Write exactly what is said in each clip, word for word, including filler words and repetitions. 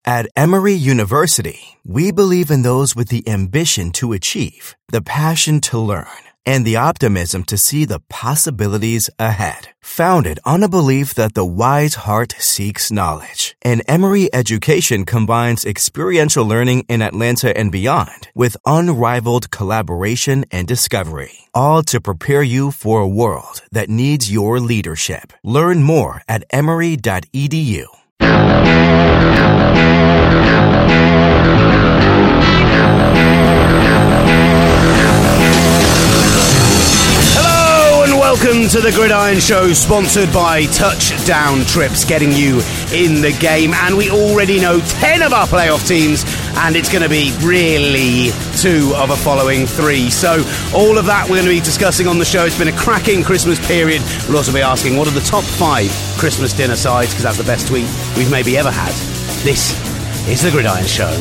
At Emory University, we believe in those with the ambition to achieve, the passion to learn, and the optimism to see the possibilities ahead. Founded on a belief that the wise heart seeks knowledge, and Emory education combines experiential learning in Atlanta and beyond with unrivaled collaboration and discovery, all to prepare you for a world that needs your leadership. Learn more at emory dot e d u. Welcome to the Gridiron Show, sponsored by Touchdown Trips, getting you in the game. And we already know ten of our playoff teams, and it's going to be really two of a following three. So all of that we're going to be discussing on the show. It's been a cracking Christmas period. We'll also be asking what are the top five Christmas dinner sides, because that's the best tweet we've maybe ever had. This is the Gridiron Show.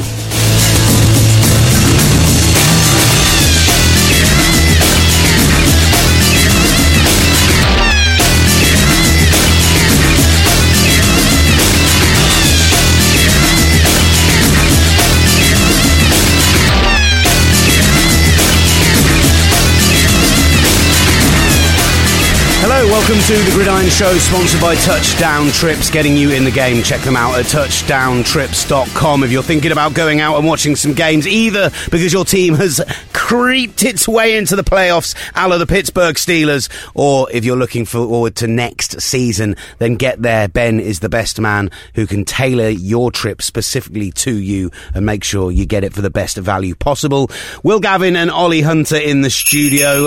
Hello, welcome to the Gridiron Show, sponsored by Touchdown Trips, getting you in the game. Check them out at touchdown trips dot com if you're thinking about going out and watching some games, either because your team has creeped its way into the playoffs, a la the Pittsburgh Steelers, or if you're looking forward to next season, then get there. Ben is the best man who can tailor your trip specifically to you and make sure you get it for the best value possible. Will Gavin and Ollie Hunter in the studio.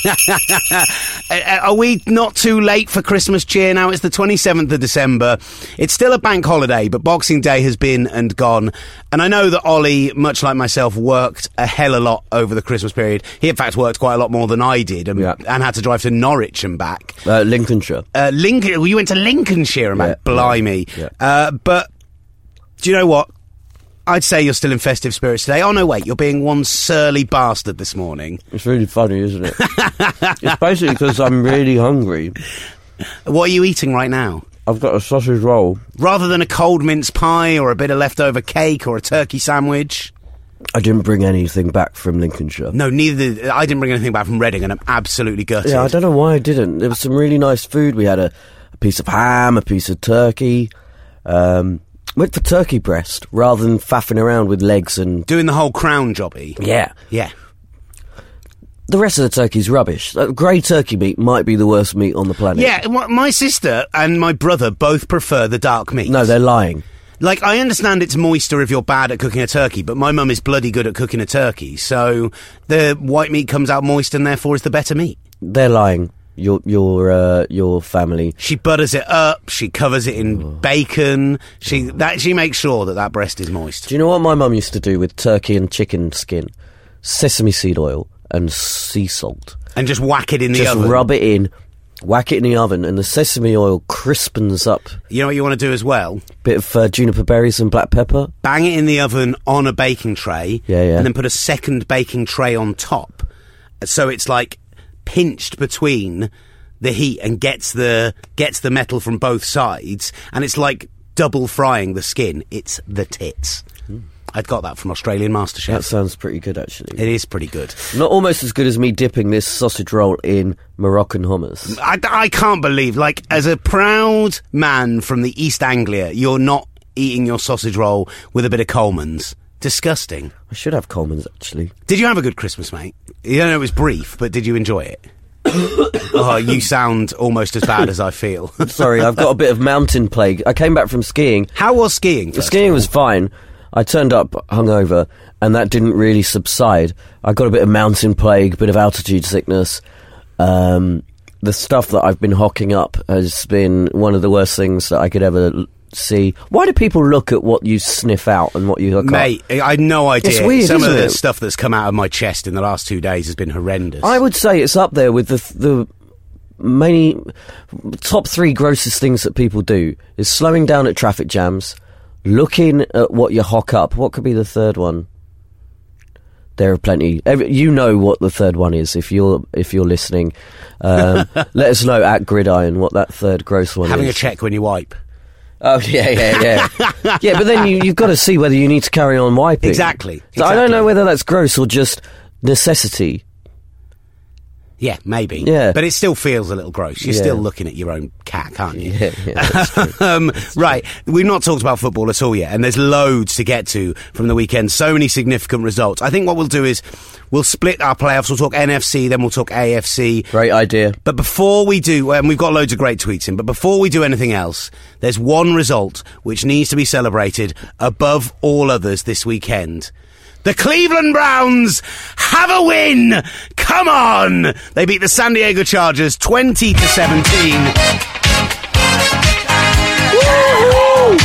Are we not too late for Christmas cheer now? It's the twenty-seventh of December. It's still a bank holiday, but Boxing Day has been and gone. And I know that Ollie, much like myself, worked a hell of a lot over the Christmas period. He, in fact, worked quite a lot more than I did, and, yeah. and had to drive to Norwich and back. Uh, Lincolnshire. Uh, Lincoln. Well, you went to Lincolnshire and back. Yeah, Blimey. Yeah. Uh, but do you know what? I'd say you're still in festive spirits today. Oh, no, wait, you're being one surly bastard this morning. It's really funny, isn't it? It's basically because I'm really hungry. What are you eating right now? I've got a sausage roll. Rather than a cold mince pie or a bit of leftover cake or a turkey sandwich? I didn't bring anything back from Lincolnshire. No, neither did I. Didn't bring anything back from Reading, and I'm absolutely gutted. Yeah, I don't know why I didn't. There was some really nice food. We had a, a piece of ham, a piece of turkey. Um... Went for turkey breast rather than faffing around with legs and... Doing the whole crown jobby. Yeah. Yeah. The rest of the turkey's rubbish. Uh, grey turkey meat might be the worst meat on the planet. Yeah, my sister and my brother both prefer the dark meat. No, they're lying. Like, I understand it's moister if you're bad at cooking a turkey, but my mum is bloody good at cooking a turkey, so the white meat comes out moist and therefore is the better meat. They're lying. Your your uh, your family. She butters it up. She covers it in oh. bacon. She that she makes sure that that breast is moist. Do you know what my mum used to do with turkey and chicken skin? Sesame seed oil and sea salt, and just whack it in the just oven. Just rub it in, whack it in the oven, and the sesame oil crispens up. You know what you want to do as well? Bit of uh, juniper berries and black pepper. Bang it in the oven on a baking tray. Yeah, yeah. And then put a second baking tray on top, so it's like pinched between the heat and gets the gets the metal from both sides, and it's like double frying the skin. It's the tits. Mm. I'd got that from Australian MasterChef. That sounds pretty good, actually. It is pretty good. Not almost as good as me dipping this sausage roll in Moroccan hummus. I, I can't believe, like, as a proud man from the East Anglia, you're not eating your sausage roll with a bit of Coleman's. Disgusting. I should have Coleman's, actually. Did you have a good Christmas, mate? You know, it was brief, but did you enjoy it? Oh, you sound almost as bad as I feel. Sorry, I've got a bit of mountain plague. I came back from skiing. How was skiing? The skiing was fine. I turned up hungover, and that didn't really subside. I got a bit of mountain plague, a bit of altitude sickness. Um, the stuff that I've been hocking up has been one of the worst things that I could ever see. Why do people look at what you sniff out and what you hook Mate, up? I had no idea. It's weird, Some isn't of the it? stuff that's come out of my chest in the last two days has been horrendous. I would say it's up there with the the many top three grossest things that people do is slowing down at traffic jams, looking at what you hock up. What could be the third one? There are plenty. Every, you know what the third one is if you're if you're listening. Um, let us know at Gridiron what that third gross one Having is. a check when you wipe. Oh, yeah, yeah, yeah. Yeah, but then you, you've got to see whether you need to carry on wiping. Exactly. So exactly. I don't know whether that's gross or just necessity. Yeah, maybe. Yeah. But it still feels a little gross. You're Yeah. still looking at your own cat, aren't you? Yeah, yeah, that's true. um, right, we've not talked about football at all yet, and there's loads to get to from the weekend. So many significant results. I think what we'll do is we'll split our playoffs. We'll talk N F C, then we'll talk A F C. Great idea. But before we do, and we've got loads of great tweets in, but before we do anything else, there's one result which needs to be celebrated above all others this weekend. The Cleveland Browns have a win! Come on! They beat the San Diego Chargers twenty to seventeen. Woo!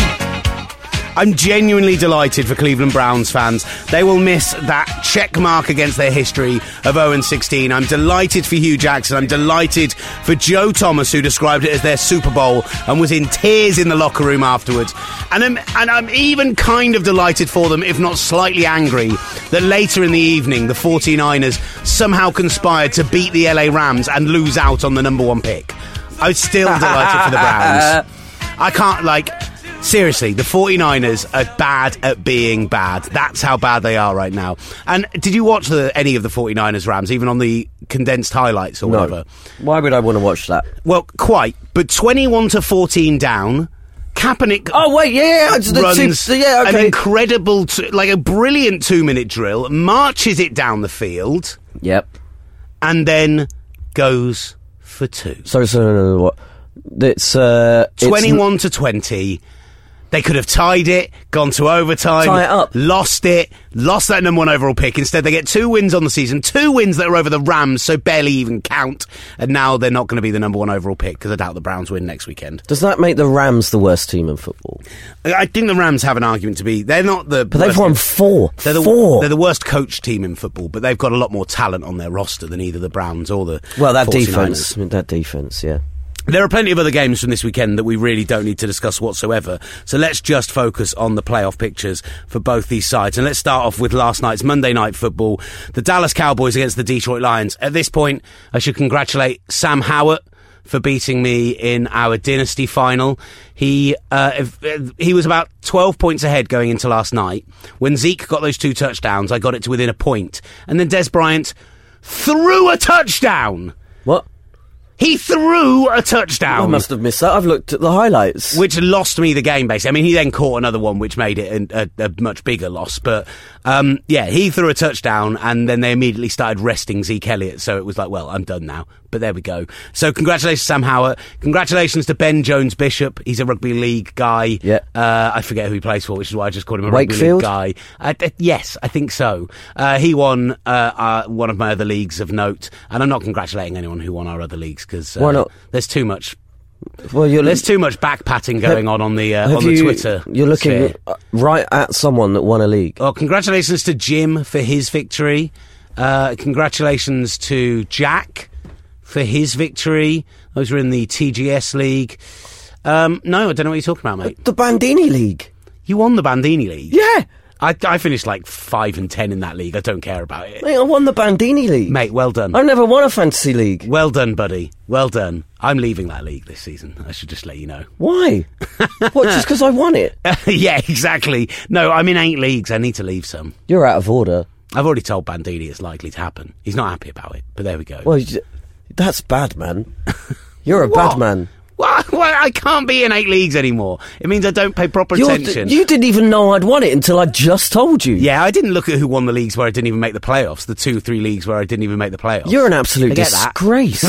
I'm genuinely delighted for Cleveland Browns fans. They will miss that check mark against their history of oh and sixteen. I'm delighted for Hugh Jackson. I'm delighted for Joe Thomas, who described it as their Super Bowl and was in tears in the locker room afterwards. And I'm, and I'm even kind of delighted for them, if not slightly angry, that later in the evening the forty-niners somehow conspired to beat the L A Rams and lose out on the number one pick. I'm still delighted for the Browns. I can't, like... Seriously, the forty-niners are bad at being bad. That's how bad they are right now. And did you watch the, any of the forty-niners Rams, even on the condensed highlights or No. whatever? Why would I want to watch that? Well, quite. But twenty-one to fourteen down, Kaepernick Oh, wait, yeah, it's the runs two, yeah, okay. an incredible, t- like a brilliant two-minute drill, marches it down the field, Yep. and then goes for two. Sorry, sorry, no, no, no, what? It's, uh... it's- twenty-one to twenty. They could have tied it, gone to overtime, Tie it up. lost it, lost that number one overall pick. Instead, they get two wins on the season, two wins that are over the Rams, so barely even count. And now they're not going to be the number one overall pick because I doubt the Browns win next weekend. Does that make the Rams the worst team in football? I think the Rams have an argument to be. They're not the. But they've won four. They're the, four. They're the worst coached team in football, but they've got a lot more talent on their roster than either the Browns or the. Well, that forty-niners. defence. I mean, that defence, yeah. There are plenty of other games from this weekend that we really don't need to discuss whatsoever. So let's just focus on the playoff pictures for both these sides. And let's start off with last night's Monday Night Football. The Dallas Cowboys against the Detroit Lions. At this point, I should congratulate Sam Howard for beating me in our Dynasty final. He uh, he was about twelve points ahead going into last night. When Zeke got those two touchdowns, I got it to within a point. And then Des Bryant threw a touchdown. What? He threw a touchdown. I must have missed that. I've looked at the highlights. Which lost me the game, basically. I mean, he then caught another one, which made it a, a, a much bigger loss. But, um, yeah, he threw a touchdown, and then they immediately started resting Zeke Elliott. So it was like, well, I'm done now. But there we go. So congratulations to Sam Howard. Congratulations to Ben Jones-Bishop. He's a rugby league guy. Yeah. Uh, I forget who he plays for, which is why I just called him a Wakefield? rugby league guy. Uh, uh, yes, I think so. Uh, he won uh, uh, one of my other leagues of note. And I'm not congratulating anyone who won our other leagues, because uh, Why not? There's too much Well, you're There's too much back patting going on on the uh, have on the you- Twitter. You're looking sphere. uh, right at someone that won a league. Well, congratulations to Jim for his victory. Uh, congratulations to Jack for his victory. Those were in the T G S League. Um, no, I don't know what you're talking about, mate. The Bandini League. You won the Bandini League. Yeah. I, I finished like five and ten in that league. I don't care about it. Mate, I won the Bandini League. Mate, well done. I've never won a fantasy league. Well done, buddy. Well done. I'm leaving that league this season. I should just let you know. Why? What, just because I won it? Yeah, exactly. No, I'm in eight leagues. I need to leave some. You're out of order. I've already told Bandini it's likely to happen. He's not happy about it, but there we go. Well, you- that's bad, man. You're a What? bad man. Well, well, I can't be in eight leagues anymore. It means I don't pay proper You're- attention. you didn't even know I'd won it until I just told you. Yeah, I didn't look at who won the leagues where I didn't even make the playoffs. The two, three leagues where I didn't even make the playoffs. You're an absolute I get that. disgrace.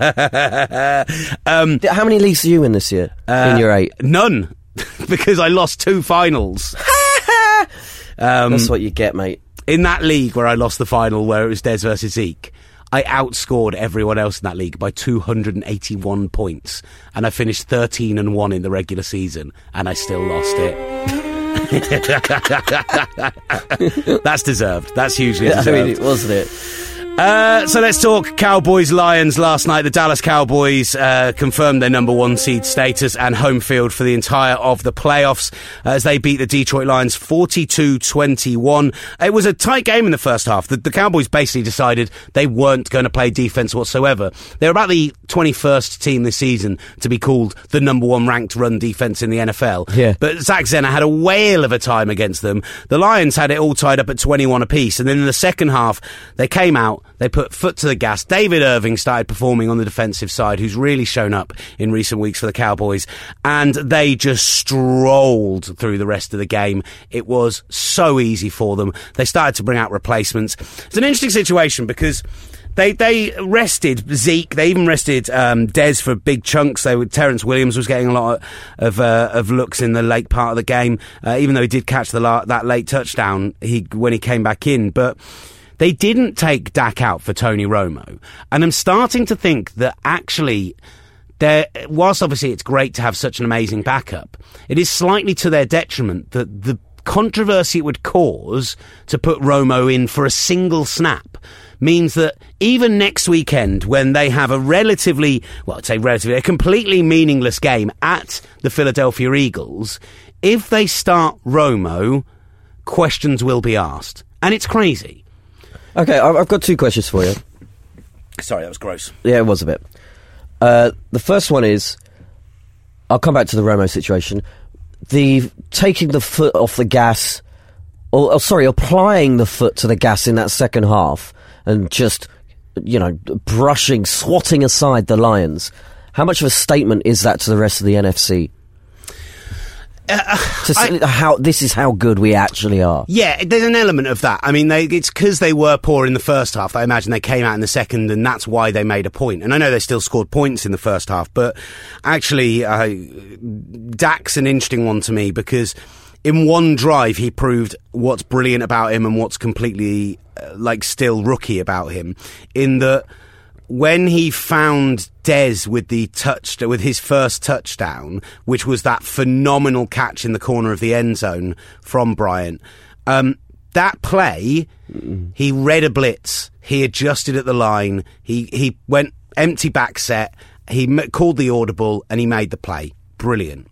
um, How many leagues are you in this year? in your eight? None, because I lost two finals. um, That's what you get, mate. in that league where I lost the final, where it was Des versus Zeke, I outscored everyone else in that league by two hundred eighty-one points, and I finished thirteen and one in the regular season, and I still lost it. That's deserved. That's hugely I deserved. mean, wasn't it? Uh, so let's talk Cowboys-Lions last night. The Dallas Cowboys uh, confirmed their number one seed status and home field for the entire of the playoffs uh, as they beat the Detroit Lions forty-two twenty-one. It was a tight game in the first half. The, the Cowboys basically decided they weren't going to play defence whatsoever. They were about the twenty-first team this season to be called the number one ranked run defence in the N F L. Yeah. But Zach Zenner had a whale of a time against them. The Lions had it all tied up at twenty-one apiece, and then in the second half, they came out, they put foot to the gas. David Irving started performing on the defensive side, who's really shown up in recent weeks for the Cowboys, and they just strolled through the rest of the game. It was so easy for them. They started to bring out replacements. It's an interesting situation because They they rested Zeke. They even rested um, Dez for big chunks. They were, Terrence Williams was getting a lot of uh, of looks in the late part of the game, uh, even though he did catch the la- that late touchdown he when he came back in. But they didn't take Dak out for Tony Romo. And I'm starting to think that actually, there, whilst obviously it's great to have such an amazing backup, it is slightly to their detriment that the controversy it would cause to put Romo in for a single snap means that even next weekend, when they have a relatively, well, I'd say relatively, a completely meaningless game at the Philadelphia Eagles, if they start Romo, questions will be asked. And it's crazy. Okay, I've got two questions for you. Sorry, that was gross. Yeah, it was a bit. Uh, the first one is, I'll come back to the Romo situation. The taking the foot off the gas, or, or sorry, applying the foot to the gas in that second half, and just, you know, brushing, swatting aside the Lions. How much of a statement is that to the rest of the N F C? Uh, to see I, how this is how good we actually are. Yeah, there's an element of that. I mean, they, it's because they were poor in the first half. I imagine they came out in the second, and that's why they made a point. And I know they still scored points in the first half, but actually, uh, Dak's an interesting one to me because in one drive he proved what's brilliant about him and what's completely uh, like still rookie about him. In that, when he found Dez with the touch, with his first touchdown, which was that phenomenal catch in the corner of the end zone from Bryant, um, that play, mm. he read a blitz, he adjusted at the line, he he went empty back set, he m- called the audible, and he made the play. Brilliant.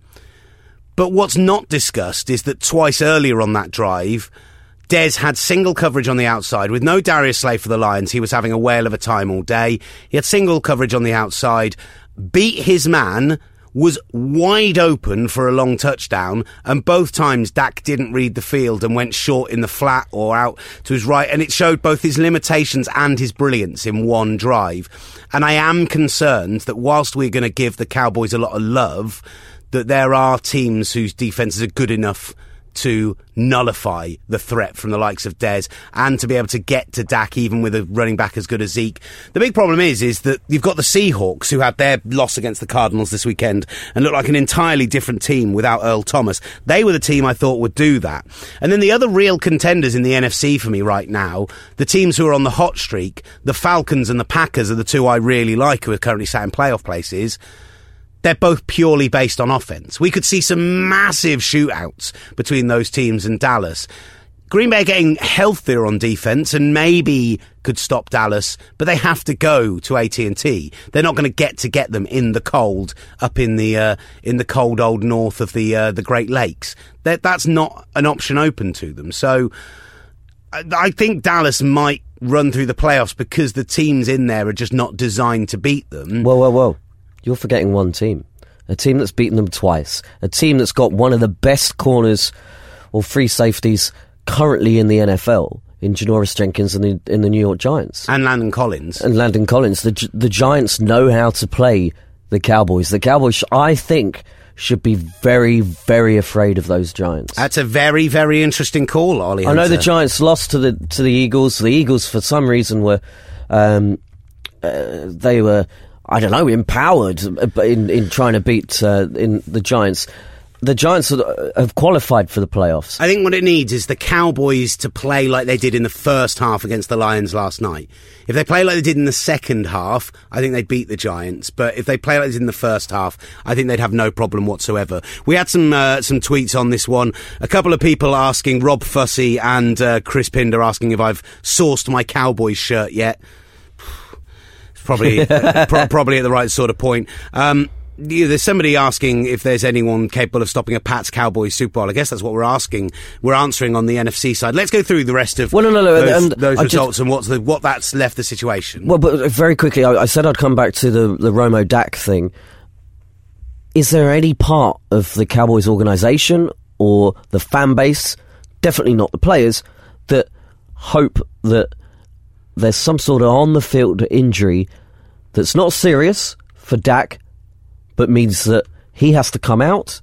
But what's not discussed is that twice earlier on that drive, Dez had single coverage on the outside. With no Darius Slay for the Lions, he was having a whale of a time all day. He had single coverage on the outside, beat his man, was wide open for a long touchdown, and both times Dak didn't read the field and went short in the flat or out to his right, and it showed both his limitations and his brilliance in one drive. And I am concerned that whilst we're going to give the Cowboys a lot of love, that there are teams whose defences are good enough to nullify the threat from the likes of Dez and to be able to get to Dak even with a running back as good as Zeke. The big problem is is that you've got the Seahawks, who had their loss against the Cardinals this weekend and look like an entirely different team without Earl Thomas. They were the team I thought would do that. And then the other real contenders in the N F C for me right now, the teams who are on the hot streak, the Falcons and the Packers are the two I really like who are currently sat in playoff places. They're both purely based on offense. We could see some massive shootouts between those teams and Dallas. Green Bay are getting healthier on defense and maybe could stop Dallas, but they have to go to A T and T. They're not going to get to get them in the cold up in the uh, in the cold old north of the uh, the Great Lakes. That that's not an option open to them. So I, I think Dallas might run through the playoffs because the teams in there are just not designed to beat them. Whoa, whoa, whoa. You're forgetting one team. A team that's beaten them twice. A team that's got one of the best corners or free safeties currently in the N F L, in Janoris Jenkins and the, in the New York Giants. And Landon Collins. And Landon Collins. The, the Giants know how to play the Cowboys. The Cowboys, I think, should be very, very afraid of those Giants. That's a very, very interesting call, Ollie Hunter. I know the Giants lost to the to the Eagles. The Eagles, for some reason, were... Um, uh, they were... I don't know, empowered in, in trying to beat uh, in the Giants. the Giants have qualified for the playoffs. I think what it needs is the Cowboys to play like they did in the first half against the Lions last night. If they play like they did in the second half, I think they'd beat the Giants. But if they play like they did in the first half, I think they'd have no problem whatsoever. We had some uh, some tweets on this one. A couple of people asking, Rob Fussy and uh, Chris Pinder asking if I've sourced my Cowboys shirt yet. It's probably, pro- probably at the right sort of point. Um... Yeah, there's somebody asking if there's anyone capable of stopping a Pats Cowboys Super Bowl. I guess that's what we're asking. We're answering on the N F C side. Let's go through the rest of well, no, no, no, those, and those I results just, and what's the, what that's left the situation. Well, but very quickly, I, I said I'd come back to the, the Romo Dak thing. Is there any part of the Cowboys organisation or the fan base, definitely not the players, that hope that there's some sort of on-the-field injury that's not serious for Dak, but means that he has to come out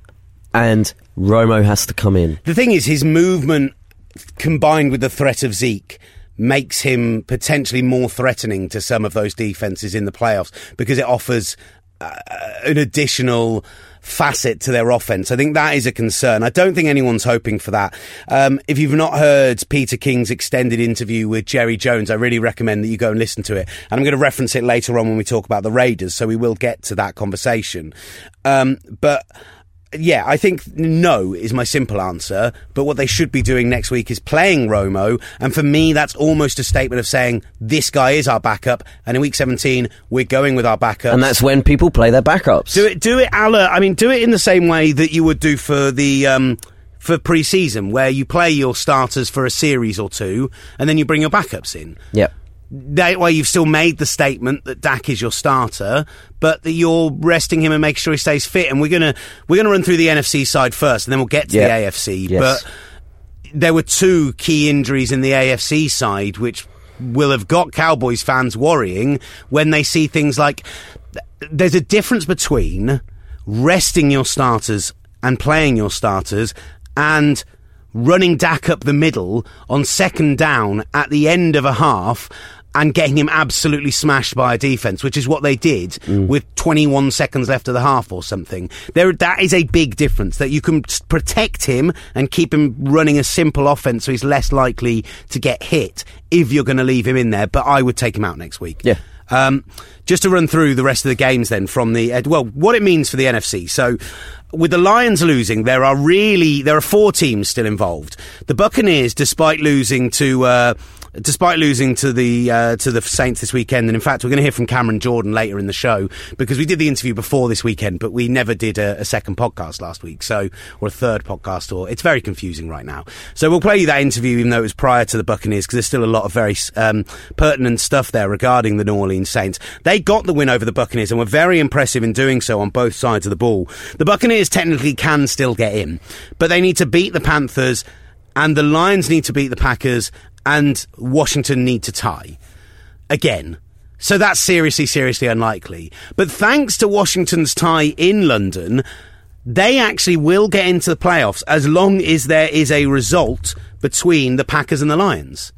and Romo has to come in? The thing is, his movement combined with the threat of Zeke makes him potentially more threatening to some of those defences in the playoffs because it offers uh, an additional facet to their offense. I think that is a concern. I don't think anyone's hoping for that. Um, if you've not heard Peter King's extended interview with Jerry Jones, I really recommend that you go and listen to it. And I'm going to reference it later on when we talk about the Raiders, so we will get to that conversation. Um, but yeah, I think no is my simple answer, but what they should be doing next week is playing Romo, and for me that's almost a statement of saying this guy is our backup, and in week seventeen we're going with our backup. And that's when people play their backups. Do it, do it, a la, I mean, do it in the same way that you would do for the um, for pre-season, where you play your starters for a series or two, and then you bring your backups in. Yep. That way you've still made the statement that Dak is your starter, but that you're resting him and making sure he stays fit. And we're gonna we're gonna run through the N F C side first, and then we'll get to yep. the A F C. Yes. But there were two key injuries in the A F C side, which will have got Cowboys fans worrying when they see things like there's a difference between resting your starters and playing your starters and running Dak up the middle on second down at the end of a half and getting him absolutely smashed by a defence, which is what they did mm. with twenty-one seconds left of the half or something. There, that is a big difference, that you can protect him and keep him running a simple offence so he's less likely to get hit if you're going to leave him in there, but I would take him out next week. Yeah. Um, just to run through the rest of the games then from the, uh, well, what it means for the N F C. So, with the Lions losing, there are really, there are four teams still involved. The Buccaneers, despite losing to, uh, despite losing to the uh, to the Saints this weekend, and in fact we're going to hear from Cameron Jordan later in the show, because we did the interview before this weekend, but we never did a, a second podcast last week, so or a third podcast, or it's very confusing right now. So we'll play you that interview, even though it was prior to the Buccaneers, because there's still a lot of very um, pertinent stuff there regarding the New Orleans Saints. They got the win over the Buccaneers and were very impressive in doing so on both sides of the ball. The Buccaneers technically can still get in, but they need to beat the Panthers, and the Lions need to beat the Packers, and Washington need to tie again. So that's seriously, seriously unlikely. But thanks to Washington's tie in London, they actually will get into the playoffs as long as there is a result between the Packers and the Lions.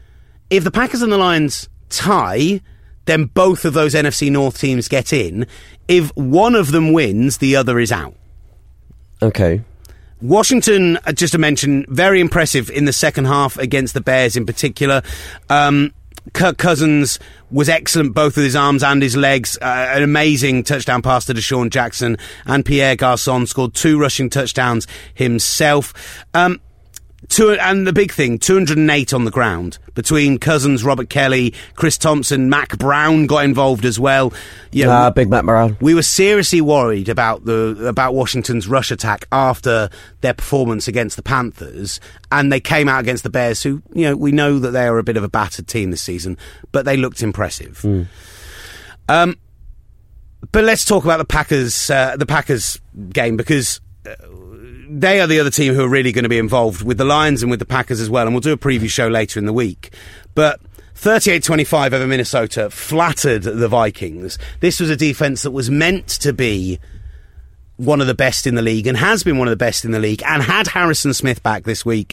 If the Packers and the Lions tie, then both of those N F C North teams get in. If one of them wins, the other is out. Okay. Washington, just to mention, very impressive in the second half against the Bears in particular. Um, Kirk Cousins was excellent, both with his arms and his legs. Uh, an amazing touchdown pass to Deshaun Jackson, and Pierre Garçon scored two rushing touchdowns himself. Um, Two, and the big thing, two hundred eight on the ground between Cousins, Robert Kelly, Chris Thompson, Mac Brown got involved as well. Yeah, uh, big Mac Brown. We were seriously worried about the about Washington's rush attack after their performance against the Panthers, and they came out against the Bears, who, you know, we know that they are a bit of a battered team this season, but they looked impressive. Mm. Um, but let's talk about the Packers, uh, the Packers game, because Uh, they are the other team who are really going to be involved with the Lions and with the Packers as well, and we'll do a preview show later in the week. But thirty-eight twenty-five over Minnesota flattered the Vikings. This was a defence that was meant to be one of the best in the league, and has been one of the best in the league, and had Harrison Smith back this week.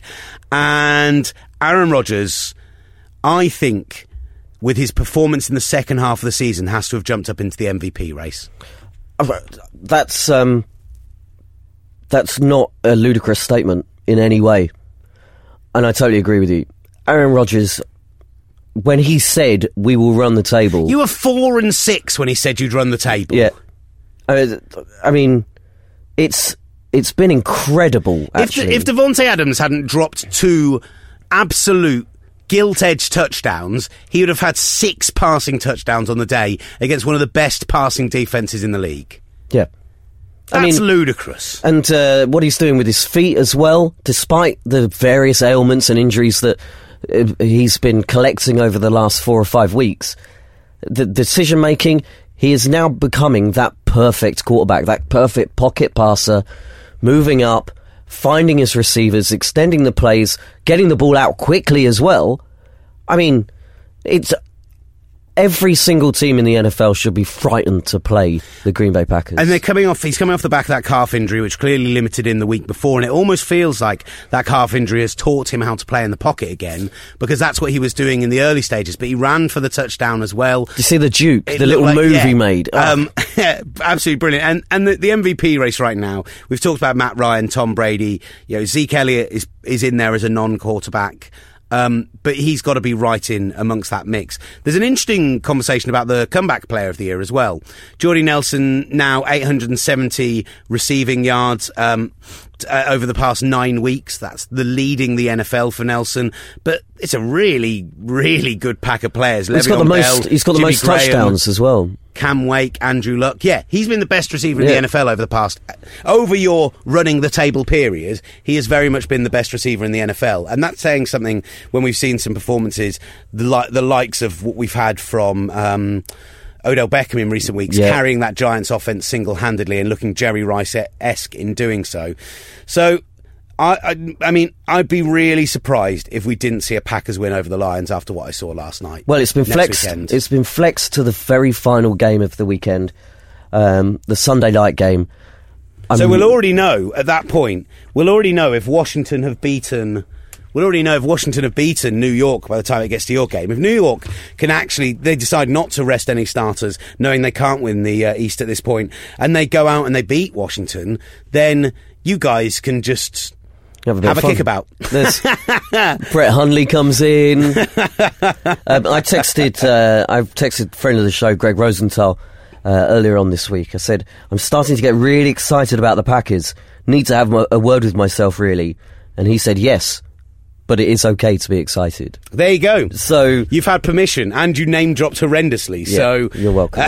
And Aaron Rodgers, I think, with his performance in the second half of the season, has to have jumped up into the M V P race. That's... um that's not a ludicrous statement in any way. And I totally agree with you. Aaron Rodgers, when he said, we will run the table... You were four and six when he said you'd run the table. Yeah. I, I mean, it's it's been incredible, actually. If, the, if Devontae Adams hadn't dropped two absolute gilt-edged touchdowns, he would have had six passing touchdowns on the day against one of the best passing defences in the league. Yeah. That's I mean, ludicrous. And uh, what he's doing with his feet as well, despite the various ailments and injuries that uh, he's been collecting over the last four or five weeks, the decision-making, he is now becoming that perfect quarterback, that perfect pocket passer, moving up, finding his receivers, extending the plays, getting the ball out quickly as well. I mean, it's... Every single team in the N F L should be frightened to play the Green Bay Packers. And they're coming off, he's coming off the back of that calf injury, which clearly limited in the week before, and it almost feels like that calf injury has taught him how to play in the pocket again, because that's what he was doing in the early stages, but he ran for the touchdown as well. Did you see the Duke, It the little like, move yeah, he made? Oh. Um, absolutely brilliant. And and the, the M V P race right now, we've talked about Matt Ryan, Tom Brady, you know, Zeke Elliott is, is in there as a non-quarterback. Um, but he's got to be right in amongst that mix. There's an interesting conversation about the comeback player of the year as well. Jordy Nelson, now eight hundred seventy receiving yards um, t- uh, over the past nine weeks. That's the leading the N F L for Nelson. But it's a really, really good pack of players. He's got the most, he's got the most touchdowns as well. Cam Wake, Andrew Luck. Yeah, he's been the best receiver in yeah. the N F L over the past... Over your running the table period, he has very much been the best receiver in the N F L. And that's saying something when we've seen some performances, the, li- the likes of what we've had from um, Odell Beckham in recent weeks, yeah. carrying that Giants offense single-handedly and looking Jerry Rice-esque in doing so. So... I, I, I mean, I'd be really surprised if we didn't see a Packers win over the Lions after what I saw last night. Well, it's been flexed. Weekend. It's been flexed to the very final game of the weekend, um, the Sunday night game. I'm, so we'll already know at that point. We'll already know if Washington have beaten. We'll already know if Washington have beaten New York by the time it gets to your game. If New York can actually, they decide not to rest any starters, knowing they can't win the uh, East at this point, and they go out and they beat Washington, then you guys can just. Have a, Have a kick about. Brett Hundley comes in. um, I texted, uh, I've texted friend of the show, Greg Rosenthal, uh, earlier on this week. I said, I'm starting to get really excited about the Packers. Need to have my, a word with myself, really. And he said, yes, but it is okay to be excited. There you go. So you've had permission, and you name dropped horrendously. Yeah, so you're welcome.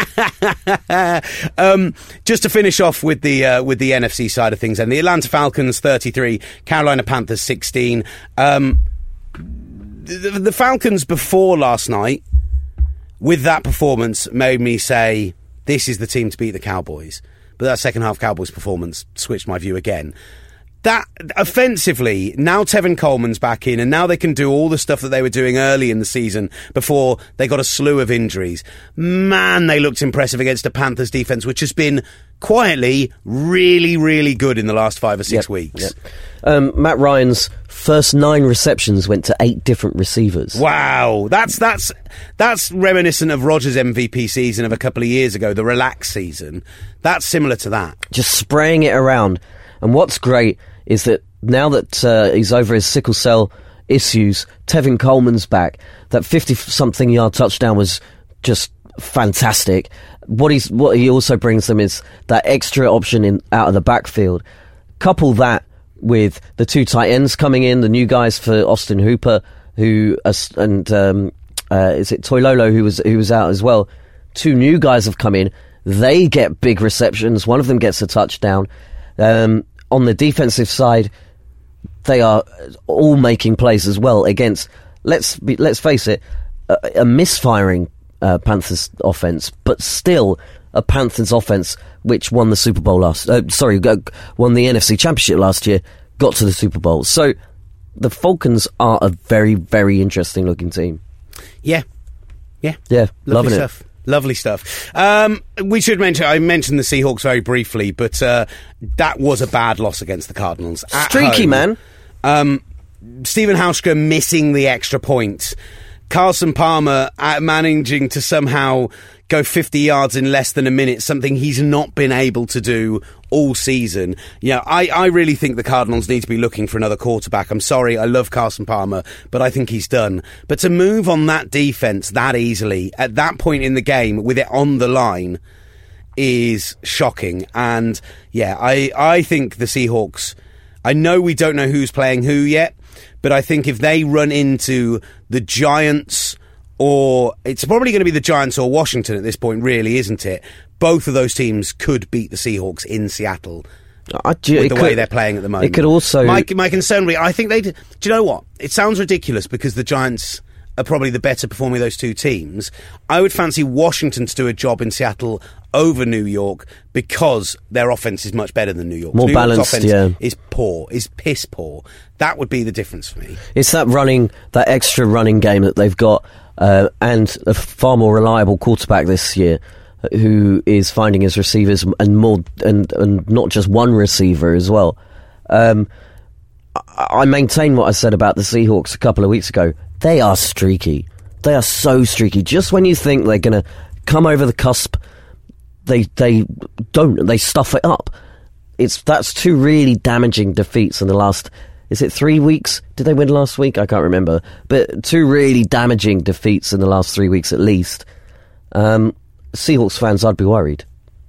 um, just to finish off with the uh, with the N F C side of things, and the Atlanta Falcons thirty-three, Carolina Panthers sixteen. Um, the, the Falcons before last night, with that performance, made me say this is the team to beat the Cowboys. But that second half Cowboys performance switched my view again. That, offensively, now Tevin Coleman's back in, and now they can do all the stuff that they were doing early in the season before they got a slew of injuries. Man, they looked impressive against a Panthers defence, which has been quietly really, really good in the last five or six yep, weeks. Yep. Um, Matt Ryan's first nine receptions went to eight different receivers. Wow, that's that's that's reminiscent of Rodgers' M V P season of a couple of years ago, the relaxed season. That's similar to that. Just spraying it around. And what's great is that now that uh, he's over his sickle cell issues, Tevin Coleman's back. That fifty-something yard touchdown was just fantastic. What he's what he also brings them is that extra option in out of the backfield. Couple that with the two tight ends coming in, the new guys for Austin Hooper, who uh, and um, uh, is it Toilolo who was who was out as well. Two new guys have come in. They get big receptions. One of them gets a touchdown. Um, on the defensive side, they are all making plays as well against, let's be, let's face it, a, a misfiring uh, Panthers offense, but still a Panthers offense which won the Super Bowl last, uh, sorry, won the N F C Championship last year, got to the Super Bowl. So the Falcons are a very, very interesting looking team. Yeah, yeah, yeah, lovely loving stuff. it. Lovely stuff. Um, we should mention, I mentioned the Seahawks very briefly, but uh, that was a bad loss against the Cardinals. Streaky, man. Um, Stephen Hauschka missing the extra point. Carson Palmer uh, managing to somehow go fifty yards in less than a minute, something he's not been able to do all season. Yeah, I, I really think the Cardinals need to be looking for another quarterback. I'm sorry, I love Carson Palmer, but I think he's done. But to move on that defense that easily, at that point in the game, with it on the line, is shocking. And yeah, I, I think the Seahawks, I know we don't know who's playing who yet, but I think if they run into the Giants, or it's probably going to be the Giants or Washington at this point, really, isn't it? Both of those teams could beat the Seahawks in Seattle I, do, with the could, way they're playing at the moment. It could also... My, my concern, really, I think they... Do you know what? It sounds ridiculous because the Giants are probably the better performing of those two teams. I would fancy Washington to do a job in Seattle over New York because their offense is much better than New York. More New balanced, York's offense yeah. is poor, is piss poor. That would be the difference for me. It's that running, that extra running game that they've got, uh, and a far more reliable quarterback this year, who is finding his receivers and more, and, and not just one receiver as well. Um, I, I maintain what I said about the Seahawks a couple of weeks ago. They are streaky. They are so streaky. Just when you think they're going to come over the cusp, they they don't. They stuff it up. It's that's two really damaging defeats in the last. Is it three weeks? Did they win last week? I can't remember. But two really damaging defeats in the last three weeks at least. Um, Seahawks fans, I'd be worried.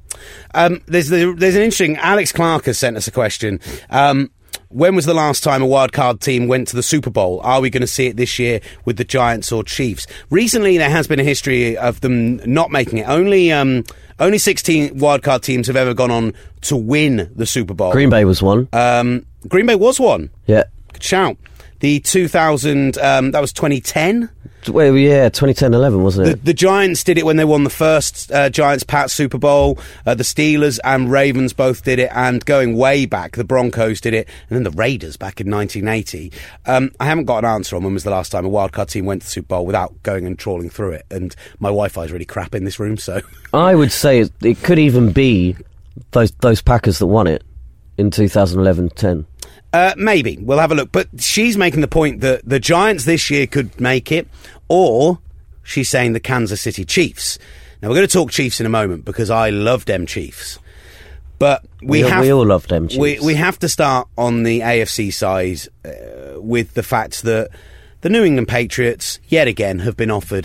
Um, there's the, there's an interesting... Alex Clark has sent us a question. Um, when was the last time a wildcard team went to the Super Bowl? Are we going to see it this year with the Giants or Chiefs? Recently, there has been a history of them not making it. Only um, only sixteen wildcard teams have ever gone on to win the Super Bowl. Green Bay was one. Um, Green Bay was one. Yeah. Good shout. The two thousand... Um, that was twenty ten? Well, yeah, twenty ten eleven, wasn't it? The, the Giants did it when they won the first uh, Giants-Pats Super Bowl. Uh, the Steelers and Ravens both did it, and going way back, the Broncos did it, and then the Raiders back in nineteen eighty. Um, I haven't got an answer on when was the last time a wildcard team went to the Super Bowl without going and trawling through it, and my Wi-Fi is really crap in this room, so... I would say it, it could even be those those Packers that won it in two thousand eleven ten. Uh, maybe. We'll have a look. But she's making the point that the Giants this year could make it, or she's saying the Kansas City Chiefs. Now, we're going to talk Chiefs in a moment because I love them Chiefs. But we, we have... We all love them Chiefs. We, we have to start on the A F C side uh, with the fact that the New England Patriots, yet again, have been offered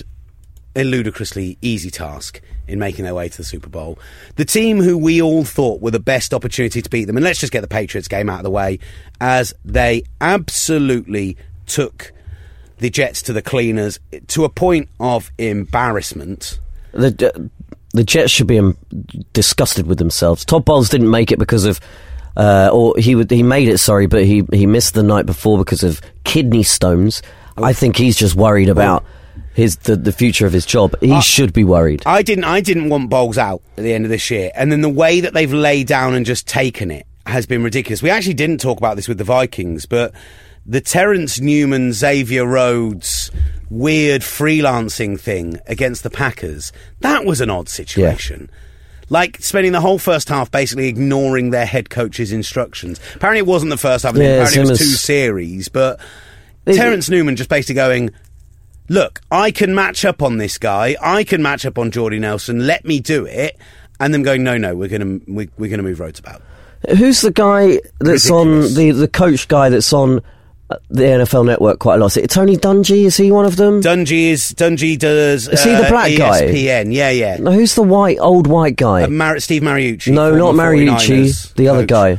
a ludicrously easy task in making their way to the Super Bowl. The team who we all thought were the best opportunity to beat them, and let's just get the Patriots game out of the way, as they absolutely took the Jets to the cleaners to a point of embarrassment. The, the Jets should be um, disgusted with themselves. Todd Bowles didn't make it because of... Uh, or he would, he made it, sorry, but he, he missed the night before because of kidney stones. Oh. I think he's just worried about... Oh. His the, the future of his job. He I, should be worried. I didn't I didn't want Bowles out at the end of this year, and then the way that they've laid down and just taken it has been ridiculous. We actually didn't talk about this with the Vikings, but the Terrence Newman, Xavier Rhodes weird freelancing thing against the Packers, that was an odd situation. Yeah. Like spending the whole first half basically ignoring their head coach's instructions. Apparently it wasn't the first half, yeah, apparently it was two series, but it, Terrence Newman just basically going... Look, I can match up on this guy. I can match up on Jordy Nelson. Let me do it. And them going, no, no, we're going to we, we're going to move Rhodes about. Who's the guy that's Ridiculous. on the the coach guy that's on the N F L Network quite a lot? Is it Tony Dungy? Is he one of them? Dungy is Dungy does. Is he the black uh, guy? E S P N, yeah, yeah. No, who's the white old white guy? Uh, Mar- Steve Mariucci. No, not Mariucci. The other guy.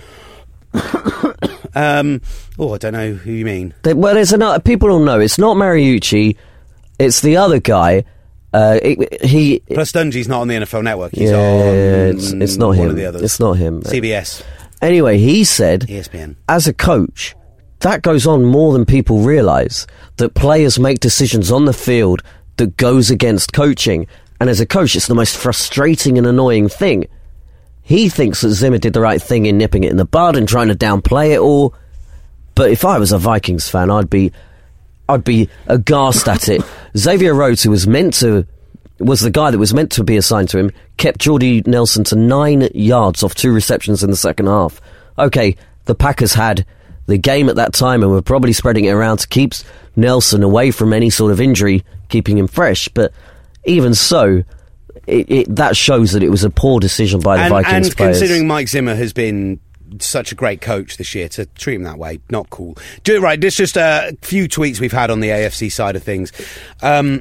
um. Oh, I don't know who you mean. They, well, there's another. People all know it's not Mariucci. It's the other guy. Uh, it, he plus Dungy's not on the N F L Network. He's yeah, on. It's, it's not one him. Of the others. It's not him. C B S. Anyway, he said, E S P N. As a coach, that goes on more than people realise. That players make decisions on the field that goes against coaching, and as a coach, it's the most frustrating and annoying thing. He thinks that Zimmer did the right thing in nipping it in the bud and trying to downplay it all. But if I was a Vikings fan, I'd be. I'd be aghast at it. Xavier Rhodes, who was meant to, was the guy that was meant to be assigned to him, kept Jordy Nelson to nine yards off two receptions in the second half. Okay, the Packers had the game at that time and were probably spreading it around to keep Nelson away from any sort of injury, keeping him fresh. But even so, it, it, that shows that it was a poor decision by the and, Vikings and players. Considering Mike Zimmer has been such a great coach this year, to treat him that way, not cool. Do, right, there's just a few tweets we've had on the A F C side of things. Um,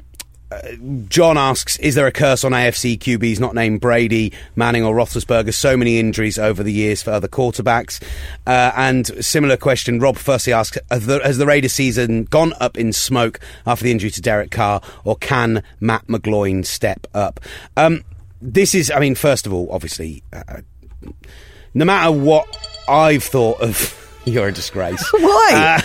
John asks, is there a curse on A F C Q Bs not named Brady, Manning or Roethlisberger? So many injuries over the years for other quarterbacks. Uh, and similar question, Rob firstly asks, has the, has the Raiders season gone up in smoke after the injury to Derek Carr, or can Matt McGloin step up? Um, this is, I mean, first of all, obviously, uh, no matter what I've thought of, you're a disgrace. Why?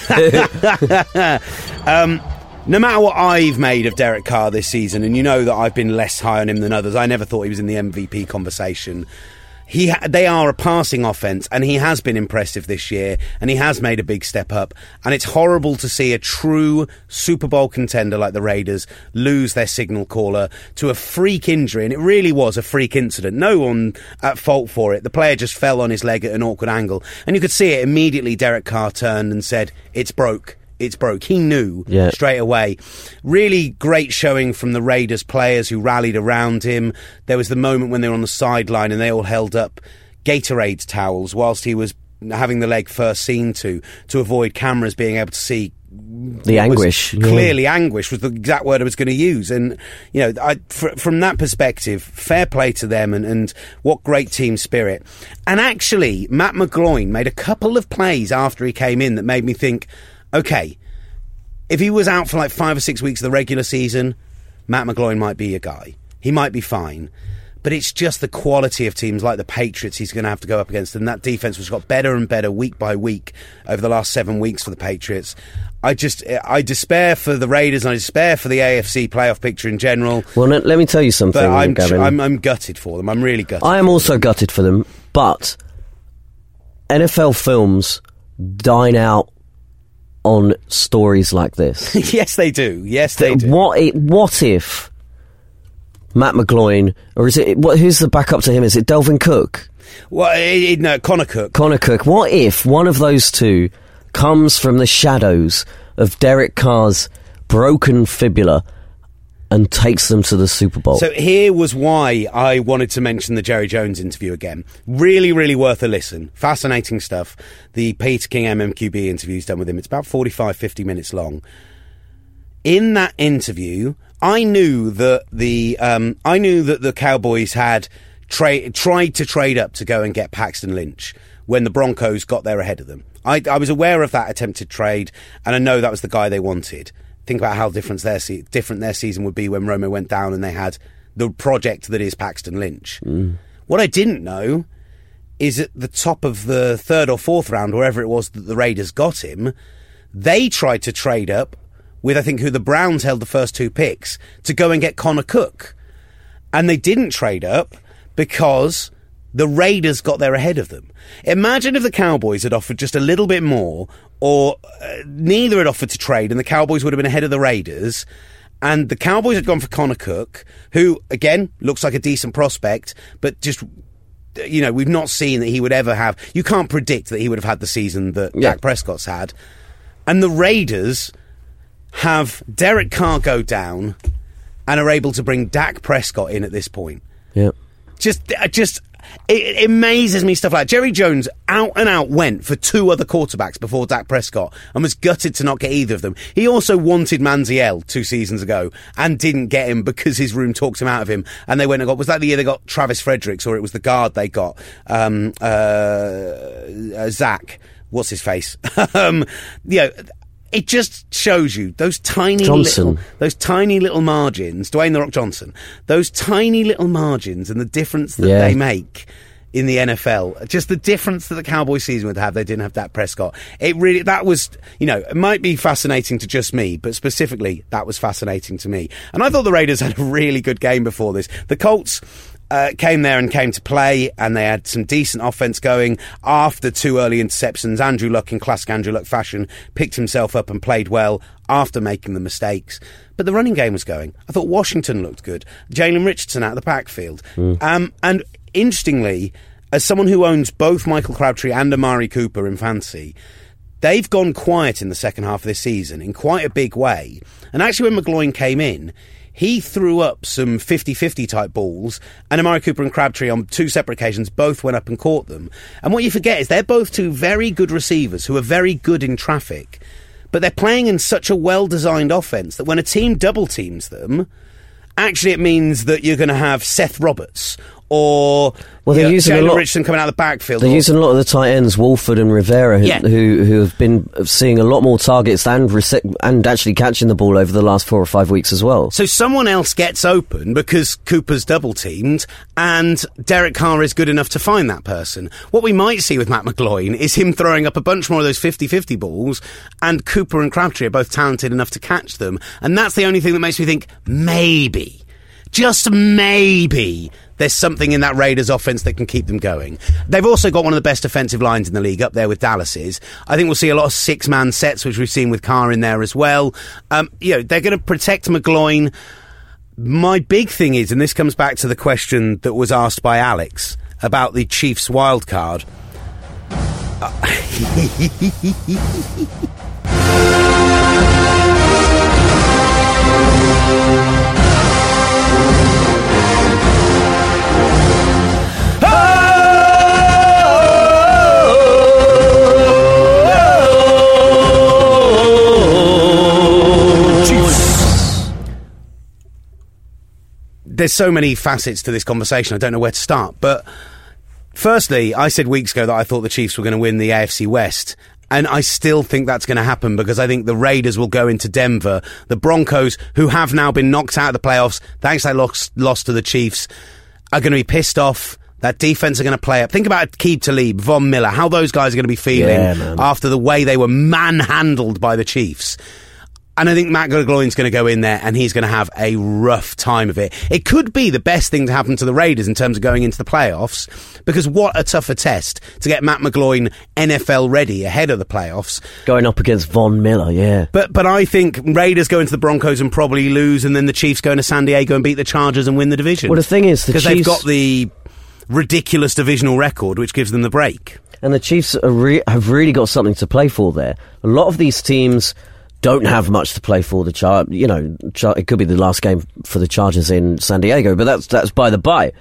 Uh, um, No matter what I've made of Derek Carr this season, and you know that I've been less high on him than others, I never thought he was in the M V P conversation. He, ha- they are a passing offence, and he has been impressive this year, and he has made a big step up. And it's horrible to see a true Super Bowl contender like the Raiders lose their signal caller to a freak injury, and it really was a freak incident. No one at fault for it. The player just fell on his leg at an awkward angle, and you could see it immediately. Derek Carr turned and said, "It's broke. It's broke." He knew yeah. straight away. Really great showing from the Raiders players who rallied around him. There was the moment when they were on the sideline and they all held up Gatorade towels whilst he was having the leg first seen to, to avoid cameras being able to see. The anguish. Clearly yeah. anguish was the exact word I was going to use. And, you know, I, fr- from that perspective, fair play to them, and, and what great team spirit. And actually, Matt McGloin made a couple of plays after he came in that made me think, okay, if he was out for like five or six weeks of the regular season, Matt McGloin might be a guy. He might be fine. But it's just the quality of teams like the Patriots he's going to have to go up against. And that defence has got better and better week by week over the last seven weeks for the Patriots. I just, I despair for the Raiders, and I despair for the A F C playoff picture in general. Well, let, let me tell you something, but I'm, Gavin. I'm, I'm gutted for them. I'm really gutted. I am also gutted for them, but N F L films dine out on stories like this. Yes, they do. Yes, they do. What, it, what if Matt McGloin, or is it, what, who's the backup to him? Is it Delvin Cook? Well, it, it, no, Connor Cook. Connor Cook. What if one of those two comes from the shadows of Derek Carr's broken fibula and takes them to the Super Bowl? So here was why I wanted to mention the Jerry Jones interview again. Really, really worth a listen. Fascinating stuff. The Peter King M M Q B interview's done with him. It's about forty-five, fifty minutes long. In that interview, I knew that the um, I knew that the Cowboys had tra- tried to trade up to go and get Paxton Lynch when the Broncos got there ahead of them. I, I was aware of that attempted trade, and I know that was the guy they wanted. Think about how different their, se- different their season would be when Romo went down and they had the project that is Paxton Lynch. Mm. What I didn't know is at the top of the third or fourth round, wherever it was that the Raiders got him, they tried to trade up with, I think, who the Browns held the first two picks to go and get Connor Cook. And they didn't trade up because the Raiders got there ahead of them. Imagine if the Cowboys had offered just a little bit more, or uh, neither had offered to trade, and the Cowboys would have been ahead of the Raiders, and the Cowboys had gone for Connor Cook, who, again, looks like a decent prospect, but just, you know, we've not seen that he would ever have... You can't predict that he would have had the season that yeah. Dak Prescott's had. And the Raiders have Derek Carr go down and are able to bring Dak Prescott in at this point. Yeah. Just, just... It, it amazes me stuff like that. Jerry Jones out and out went for two other quarterbacks before Dak Prescott and was gutted to not get either of them. He also wanted Manziel two seasons ago and didn't get him because his room talked him out of him. And they went and got, was that the year they got Travis Fredericks, or it was the guard they got? Um, uh, uh, Zach, what's his face? um, you know, it just shows you those tiny Johnson. little, those tiny little margins, Dwayne The Rock Johnson, those tiny little margins and the difference that yeah. they make in the N F L. Just the difference that the Cowboys season would have, they didn't have Dak Prescott. It really, that was, you know, it might be fascinating to just me, but specifically, that was fascinating to me. And I thought the Raiders had a really good game before this. The Colts Uh, came there and came to play, and they had some decent offense going after two early interceptions. Andrew Luck, in classic Andrew Luck fashion, picked himself up and played well after making the mistakes. But the running game was going. I thought Washington looked good. Jalen Richardson out of the backfield. Mm. Um, and interestingly, as someone who owns both Michael Crabtree and Amari Cooper in fantasy, they've gone quiet in the second half of this season in quite a big way. And actually, when McGloin came in, he threw up some fifty-fifty type balls, and Amari Cooper and Crabtree on two separate occasions both went up and caught them. And what you forget is they're both two very good receivers who are very good in traffic, but they're playing in such a well-designed offense that when a team double teams them, actually it means that you're going to have Seth Roberts or well, they're you know, using Jalen a lot, Richardson coming out of the backfield. They're or, using a lot of the tight ends, Wolford and Rivera, who, yeah. who who have been seeing a lot more targets and rece- and actually catching the ball over the last four or five weeks as well. So someone else gets open because Cooper's double teamed, and Derek Carr is good enough to find that person. What we might see with Matt McGloin is him throwing up a bunch more of those fifty-fifty balls, and Cooper and Crabtree are both talented enough to catch them. And that's the only thing that makes me think maybe, just maybe, there's something in that Raiders offense that can keep them going. They've also got one of the best defensive lines in the league, up there with Dallas's. I think we'll see a lot of six-man sets, which we've seen with Carr in there as well. Um, you know, they're going to protect McGloin. My big thing is, and this comes back to the question that was asked by Alex about the Chiefs wild card. There's so many facets to this conversation, I don't know where to start. But firstly, I said weeks ago that I thought the Chiefs were going to win the A F C West. And I still think that's going to happen because I think the Raiders will go into Denver. The Broncos, who have now been knocked out of the playoffs, thanks they lost, lost to the Chiefs, are going to be pissed off. That defense are going to play up. Think about Aqib Talib, Von Miller, how those guys are going to be feeling yeah, after the way they were manhandled by the Chiefs. And I think Matt McGloin's going to go in there and he's going to have a rough time of it. It could be the best thing to happen to the Raiders in terms of going into the playoffs, because what a tougher test to get Matt McGloin N F L ready ahead of the playoffs. Going up against Von Miller, yeah. But but I think Raiders go into the Broncos and probably lose, and then the Chiefs go into San Diego and beat the Chargers and win the division. Well, the thing is, the Chiefs... Because they've got the ridiculous divisional record, which gives them the break. And the Chiefs are re- have really got something to play for there. A lot of these teams don't have much to play for. The Char- you know, Char- it could be the last game for the Chargers in San Diego, but that's that's by the by.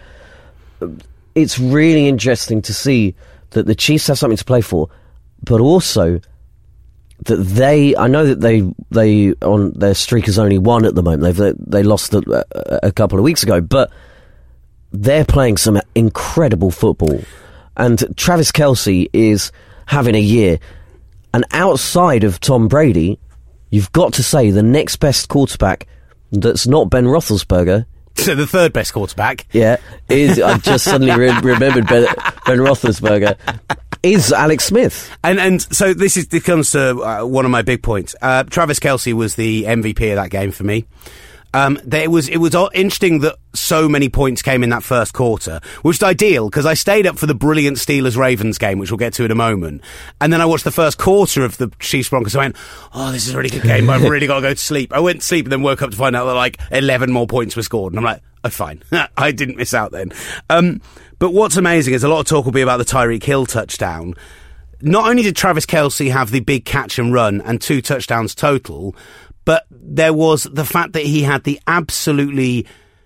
It's really interesting to see that the Chiefs have something to play for, but also that they. I know that they they on their streak is only one at the moment. They've they lost a, a couple of weeks ago, but they're playing some incredible football, and Travis Kelce is having a year. And outside of Tom Brady, you've got to say the next best quarterback that's not Ben Roethlisberger. So the third best quarterback. Yeah, is I just suddenly re- remembered Ben, Ben Roethlisberger. Is Alex Smith. And and so this is this comes to uh, one of my big points. Uh, Travis Kelce was the M V P of that game for me. Um, there, it was it was interesting that so many points came in that first quarter, which is ideal because I stayed up for the brilliant Steelers-Ravens game, which we'll get to in a moment, and then I watched the first quarter of the Chiefs-Broncos. I went, oh, this is a really good game, but I've really got to go to sleep. I went to sleep and then woke up to find out that like eleven more points were scored, and I'm like, oh, fine, I didn't miss out then. Um, but what's amazing is a lot of talk will be about the Tyreek Hill touchdown. Not only did Travis Kelce have the big catch and run and two touchdowns total, but there was the fact that he had the absolutely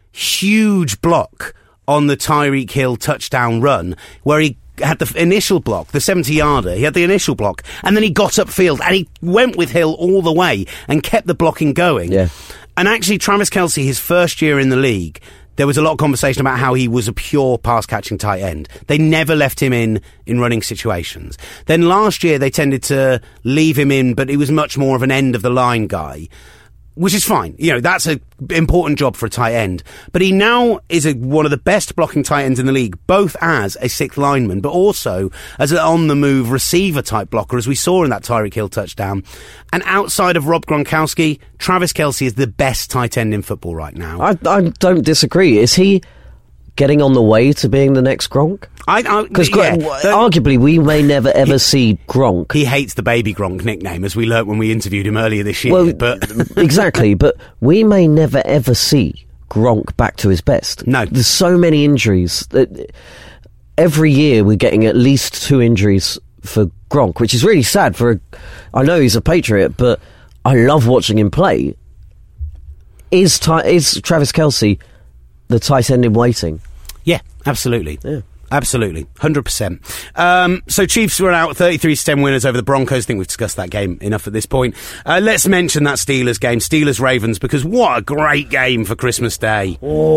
huge block on the Tyreek Hill touchdown run, where he had the initial block, the seventy-yarder. He had the initial block, and then he got upfield, and he went with Hill all the way and kept the blocking going. Yeah. And actually, Travis Kelce, his first year in the league, there was a lot of conversation about how he was a pure pass-catching tight end. They never left him in in running situations. Then last year, they tended to leave him in, but he was much more of an end-of-the-line guy, which is fine. You know, that's an important job for a tight end. But he now is a, one of the best blocking tight ends in the league, both as a sixth lineman, but also as an on-the-move receiver-type blocker, as we saw in that Tyreek Hill touchdown. And outside of Rob Gronkowski, Travis Kelce is the best tight end in football right now. I, I don't disagree. Is he getting on the way to being the next Gronk? Because yeah, arguably we may never ever he, see Gronk. He hates the baby Gronk nickname, as we learnt when we interviewed him earlier this year. Well, but exactly, but we may never ever see Gronk back to his best. No. There's so many injuries. That every year we're getting at least two injuries for Gronk, which is really sad for a... I know he's a Patriot, but I love watching him play. is Ty- is Travis Kelce the tight end in waiting? Yeah, absolutely. Yeah. Absolutely, one hundred percent. Um, so Chiefs were out thirty-three to ten winners over the Broncos. I think we've discussed that game enough at this point. Uh, let's mention that Steelers game, Steelers-Ravens, because what a great game for Christmas Day.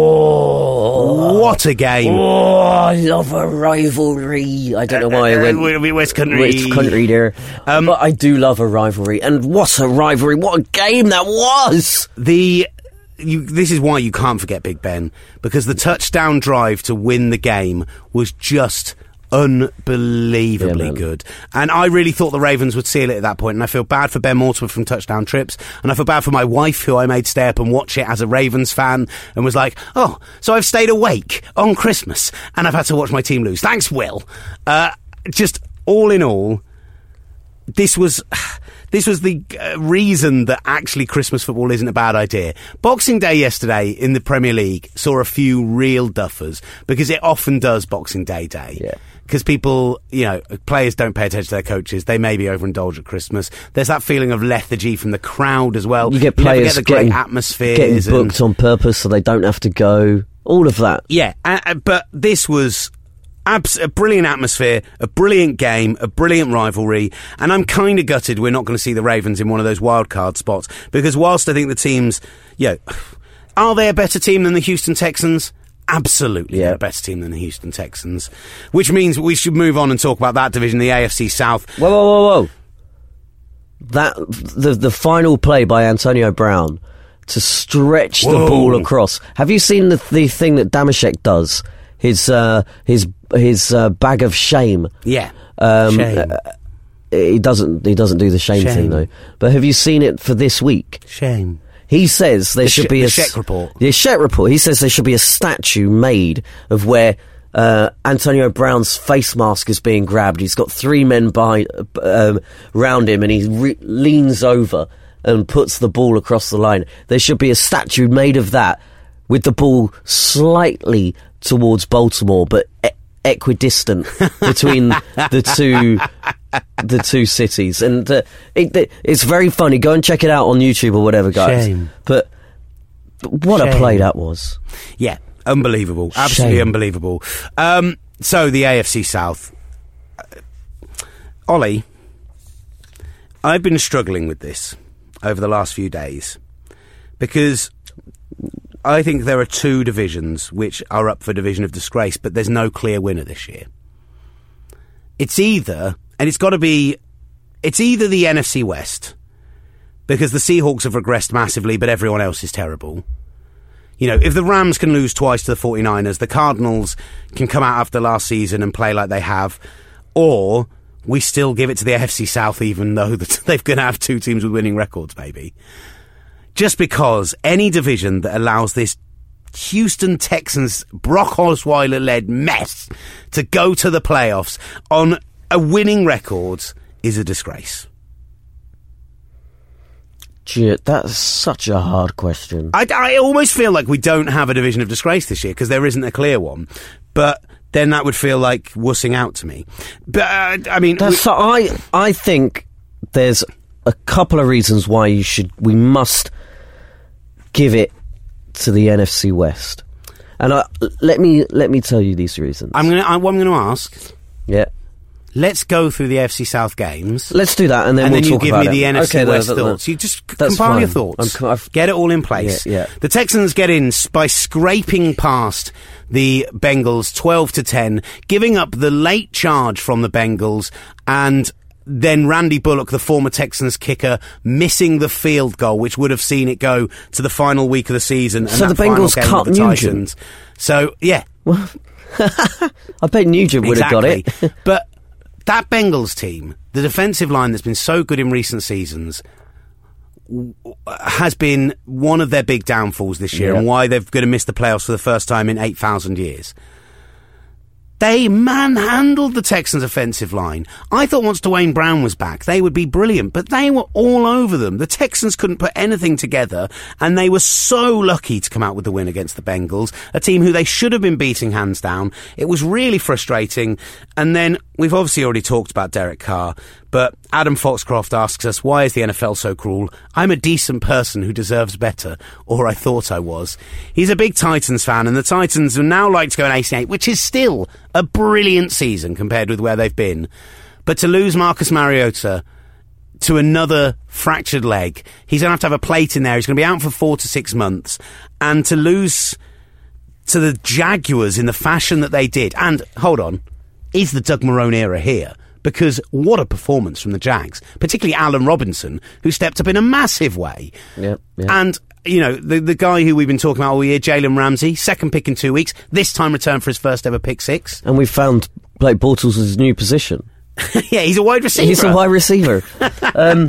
Oh, what a game. Oh, I love a rivalry. I don't know why I went uh, West Country. West Country there. Um, but I do love a rivalry. And what a rivalry. What a game that was. The... You, this is why you can't forget Big Ben, because the touchdown drive to win the game was just unbelievably yeah, good. And I really thought the Ravens would seal it at that point, and I feel bad for Ben Mortimer from Touchdown Trips, and I feel bad for my wife, who I made stay up and watch it as a Ravens fan, and was like, oh, so I've stayed awake on Christmas, and I've had to watch my team lose. Thanks, Will. Uh, just all in all, this was... This was the uh, reason that actually Christmas football isn't a bad idea. Boxing Day yesterday in the Premier League saw a few real duffers, because it often does Boxing Day day. Yeah. Because people, you know, players don't pay attention to their coaches. They maybe overindulge at Christmas. There's that feeling of lethargy from the crowd as well. You get you players get the getting, great atmosphere, getting booked on purpose so they don't have to go. All of that. Yeah, uh, but this was... Abs- a brilliant atmosphere, a brilliant game, a brilliant rivalry, and I'm kind of gutted we're not going to see the Ravens in one of those wild card spots, because whilst I think the teams, you know, are they a better team than the Houston Texans? Absolutely, yeah. They're a better team than the Houston Texans, which means we should move on and talk about that division, the A F C South. Whoa, whoa, whoa, whoa! That the the final play by Antonio Brown to stretch Whoa. the ball across. Have you seen the the thing that Damashek does? His uh, his his uh, bag of shame. Yeah, um, shame. Uh, he doesn't he doesn't do the shame, shame thing though. But have you seen it for this week? Shame. He says there the should sh- be the a Sheck report. The Sheck report. He says there should be a statue made of where uh, Antonio Brown's face mask is being grabbed. He's got three men by uh, round him, and he re- leans over and puts the ball across the line. There should be a statue made of that, with the ball slightly towards Baltimore, but e- equidistant between the two the two cities. And uh, it, it, it's very funny. Go and check it out on YouTube or whatever, guys. Shame. But, but what Shame. a play that was. Yeah, unbelievable. Absolutely Shame. unbelievable. Um, so, the A F C South. Uh, Ollie, I've been struggling with this over the last few days, because I think there are two divisions which are up for division of disgrace, but there's no clear winner this year. It's either, and it's got to be, it's either the N F C West, because the Seahawks have regressed massively, but everyone else is terrible. You know, if the Rams can lose twice to the forty-niners, the Cardinals can come out after last season and play like they have, or we still give it to the A F C South, even though they're going to have two teams with winning records, maybe. Just because any division that allows this Houston Texans, Brock Osweiler-led mess to go to the playoffs on a winning record is a disgrace. Gee, that's such a hard question. I, I almost feel like we don't have a division of disgrace this year, because there isn't a clear one. But then that would feel like wussing out to me. But, uh, I mean... That's we, so I, I think there's a couple of reasons why you should, we must give it to the N F C West, and I, let me let me tell you these reasons. I'm gonna. I, what I'm going to ask. Yeah. Let's go through the A F C South games. Let's do that, and then and we'll then you talk give about me the it. N F C okay, West that, that, thoughts. You just that's compile fine. your thoughts. I'm, I've, get it all in place. Yeah, yeah. The Texans get in by scraping past the Bengals twelve to ten, giving up the late charge from the Bengals, and then Randy Bullock, the former Texans kicker, missing the field goal, which would have seen it go to the final week of the season. And so that the Bengals final game cut with the Nugent. Titans. So, yeah. Well, I bet Nugent would exactly. have got it. But that Bengals team, the defensive line that's been so good in recent seasons, w- has been one of their big downfalls this year, yeah. and why they're going to miss the playoffs for the first time in eight thousand years. They manhandled the Texans' offensive line. I thought once Dwayne Brown was back, they would be brilliant, but they were all over them. The Texans couldn't put anything together, and they were so lucky to come out with the win against the Bengals, a team who they should have been beating hands down. It was really frustrating. And then, we've obviously already talked about Derek Carr, But Adam Foxcroft asks us, why is the N F L so cruel? I'm a decent person who deserves better, or I thought I was. He's a big Titans fan, and the Titans would now like to go an eight and eight, which is still a brilliant season compared with where they've been. But to lose Marcus Mariota to another fractured leg, he's going to have to have a plate in there. He's going to be out for four to six months. And to lose to the Jaguars in the fashion that they did, and hold on, is the Doug Marrone era here? Because what a performance from the Jags, particularly Allen Robinson, who stepped up in a massive way. Yep, yep. And, you know, the the guy who we've been talking about all year, Jalen Ramsey, second pick in two weeks, this time returned for his first ever pick six. And we found Blake Bortles' his new position. Yeah, he's a wide receiver. He's a wide receiver. um,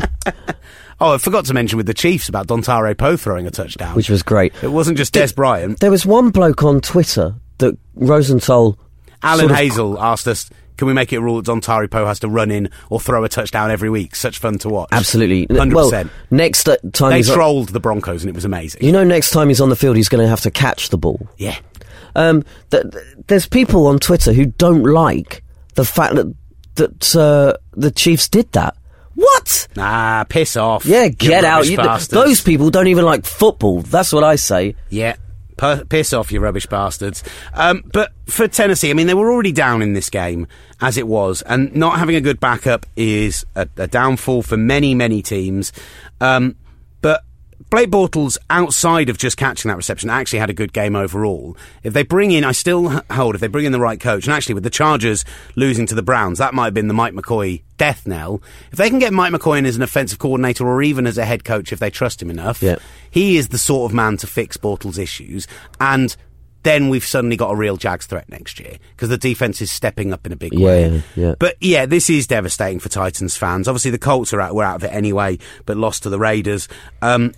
oh, I forgot to mention with the Chiefs about Dontare Poe throwing a touchdown. Which was great. It wasn't just Des Bryant. There was one bloke on Twitter that Rosenthal... Alan sort of Hazel asked us, can we make it a rule that Dontare Poe has to run in or throw a touchdown every week? Such fun to watch. Absolutely. one hundred percent. Well, next uh, time they he's trolled on, the Broncos and it was amazing. You know, next time he's on the field, he's going to have to catch the ball. Yeah. Um, th- th- there's people on Twitter who don't like the fact that that uh, the Chiefs did that. What? Nah, piss off. Yeah, get out. You, those people don't even like football. That's what I say. Yeah. P- piss off, you rubbish bastards. Um, but for Tennessee, I mean, they were already down in this game as it was, and not having a good backup is a, a downfall for many, many teams. Um, but Blake Bortles, outside of just catching that reception, actually had a good game overall. If they bring in, I still hold, if they bring in the right coach, and actually with the Chargers losing to the Browns, that might have been the Mike McCoy death knell. If they can get Mike McCoy in as an offensive coordinator or even as a head coach if they trust him enough, yeah. he is the sort of man to fix Bortles' issues. And then we've suddenly got a real Jags threat next year because the defence is stepping up in a big yeah, way. Yeah, yeah. But yeah, this is devastating for Titans fans. Obviously the Colts are out, were out of it anyway, but lost to the Raiders. Um,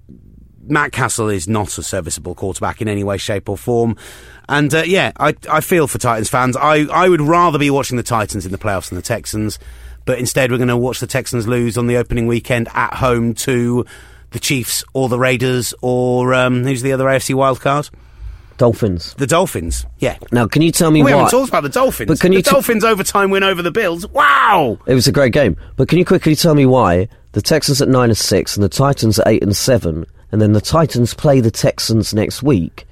Matt Castle is not a serviceable quarterback in any way, shape or form. And uh, yeah, I, I feel for Titans fans. I, I would rather be watching the Titans in the playoffs than the Texans. But instead we're going to watch the Texans lose on the opening weekend at home to the Chiefs or the Raiders or um, who's the other A F C wildcard? Dolphins. The Dolphins, yeah. Now, can you tell me we why... We haven't talked about the Dolphins. But can you the t- Dolphins overtime win over the Bills. Wow! It was a great game. But can you quickly tell me why the Texans at nine and six and the Titans at eight and seven, and then the Titans play the Texans next week,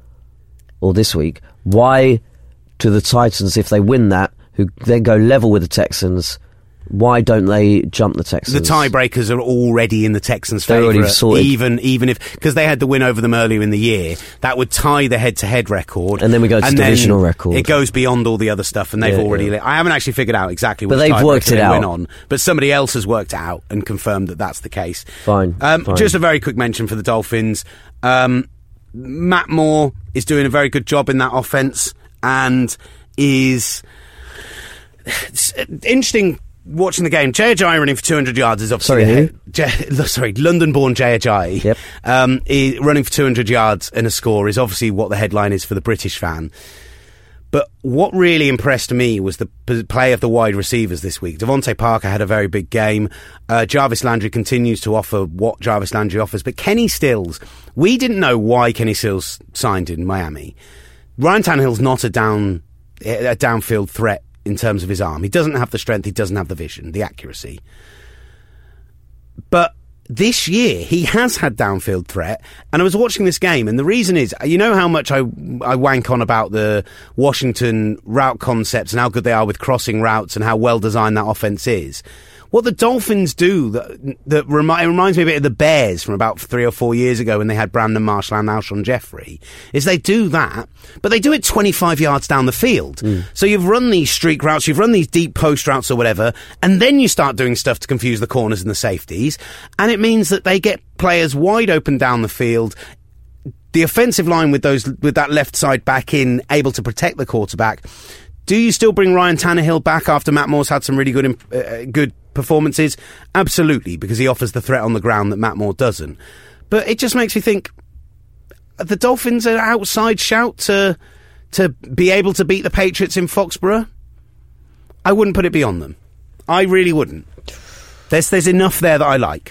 or this week, why do the Titans, if they win that, who then go level with the Texans... Why don't they jump the Texans? The tiebreakers are already in the Texans' They're favour. already sorted. Even, even if... Because they had the win over them earlier in the year. That would tie the head-to-head record. And then we go to divisional record. It goes beyond all the other stuff, and they've yeah, already... Yeah. I haven't actually figured out exactly but which they've worked it they out. went on. But somebody else has worked it out and confirmed that that's the case. Fine, um, fine. Just a very quick mention for the Dolphins. Um, Matt Moore is doing a very good job in that offence and is... It's interesting... Watching the game, Jay Ajayi running for two hundred yards is obviously... Sorry, who? Jay, sorry, London-born Jay Ajayi. Yep. Um, he, running for two hundred yards and a score is obviously what the headline is for the British fan. But what really impressed me was the p- play of the wide receivers this week. Devontae Parker had a very big game. Uh, Jarvis Landry continues to offer what Jarvis Landry offers. But Kenny Stills, we didn't know why Kenny Stills signed in Miami. Ryan Tannehill's not a down a downfield threat in terms of his arm. He doesn't have the strength, he doesn't have the vision, the accuracy. But this year, he has had downfield threat, and I was watching this game, and the reason is, you know how much I, I wank on about the Washington route concepts and how good they are with crossing routes and how well designed that offense is. What the Dolphins do that, that remi- it reminds me a bit of the Bears from about three or four years ago when they had Brandon Marshall and Alshon Jeffrey, is they do that, but they do it twenty-five yards down the field. Mm. So you've run these streak routes, you've run these deep post routes or whatever, and then you start doing stuff to confuse the corners and the safeties, and it means that they get players wide open down the field. The offensive line with those with that left side back in, able to protect the quarterback. Do you still bring Ryan Tannehill back after Matt Moore's had some really good uh, good performances? Absolutely, because he offers the threat on the ground that Matt Moore doesn't. But it just makes me think, the Dolphins are outside shout to to be able to beat the Patriots in Foxborough. I wouldn't put it beyond them. I really wouldn't. There's there's enough there that I like.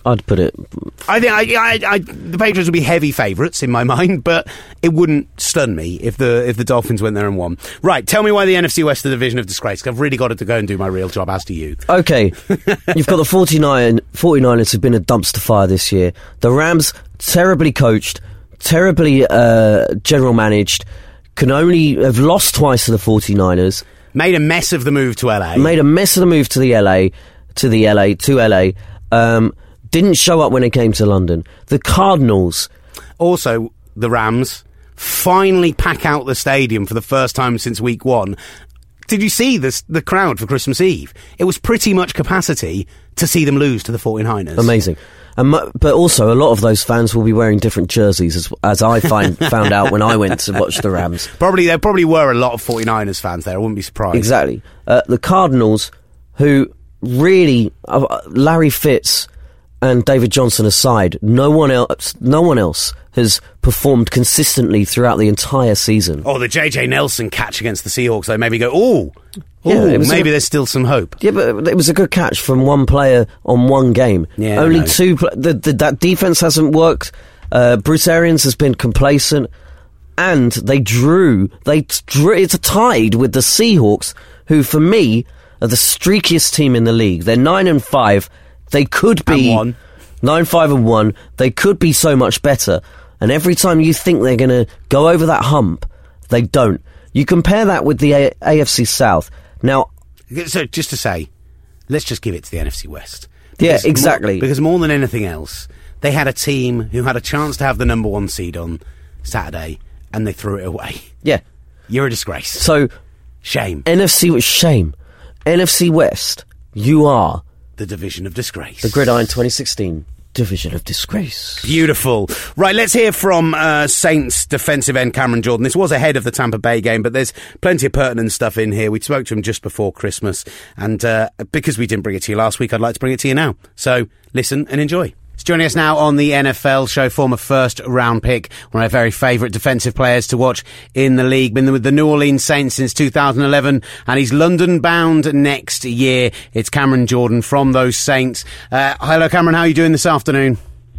I'd put it. I think I, I, I, the Patriots would be heavy favourites in my mind, but it wouldn't stun me if the if the Dolphins went there and won. Right, tell me why the N F C West is the division of disgrace, 'cause I've really got to go and do my real job, as do you. Okay, you've got the forty-nine, forty-niners who've been a dumpster fire this year. The Rams, terribly coached, terribly uh, general managed, can only have lost twice to the forty-niners. Made a mess of the move to L A. Made a mess of the move to the L A, to the L A, to L A. Um, didn't show up when it came to London. The Cardinals. Also, the Rams finally pack out the stadium for the first time since week one. Did you see this, the crowd for Christmas Eve? It was pretty much capacity to see them lose to the forty-niners. Amazing. Um, but also, a lot of those fans will be wearing different jerseys, as, as I find, found out when I went to watch the Rams. Probably, there probably were a lot of forty-niners fans there. I wouldn't be surprised. Exactly. Uh, the Cardinals, who really, uh, Larry Fitz and David Johnson aside, no one else, no one else has performed consistently throughout the entire season. Oh, the J J Nelson catch against the Seahawks, they maybe go, ooh, yeah, ooh maybe a, there's still some hope. Yeah, but it was a good catch from one player on one game. Yeah, Only two, pl- the, the, that defense hasn't worked. Uh, Bruce Arians has been complacent, and they drew, they drew, it's a tied with the Seahawks, who for me are the streakiest team in the league. They're nine and five. They could be and one. nine, five, and one. They could be so much better. And every time you think they're going to go over that hump, they don't. You compare that with the A- AFC South. Now, so just to say, let's just give it to the N F C West. Yeah, exactly. More, because more than anything else, they had a team who had a chance to have the number one seed on Saturday, and they threw it away. Yeah, you're a disgrace. So, shame. N F C was shame. N F C West, you are the division of disgrace. The Gridiron twenty sixteen division of disgrace. Beautiful. Right, let's hear from uh, Saints defensive end Cameron Jordan. This was ahead of the Tampa Bay game, but there's plenty of pertinent stuff in here. We spoke to him just before Christmas, and uh, because we didn't bring it to you last week, I'd like to bring it to you now. So listen and enjoy. He's joining us now on the N F L show, former first round pick, one of our very favourite defensive players to watch in the league. Been with the New Orleans Saints since two thousand eleven, and he's London bound next year. It's Cameron Jordan from those Saints. Uh, hello, Cameron. How are you doing this afternoon?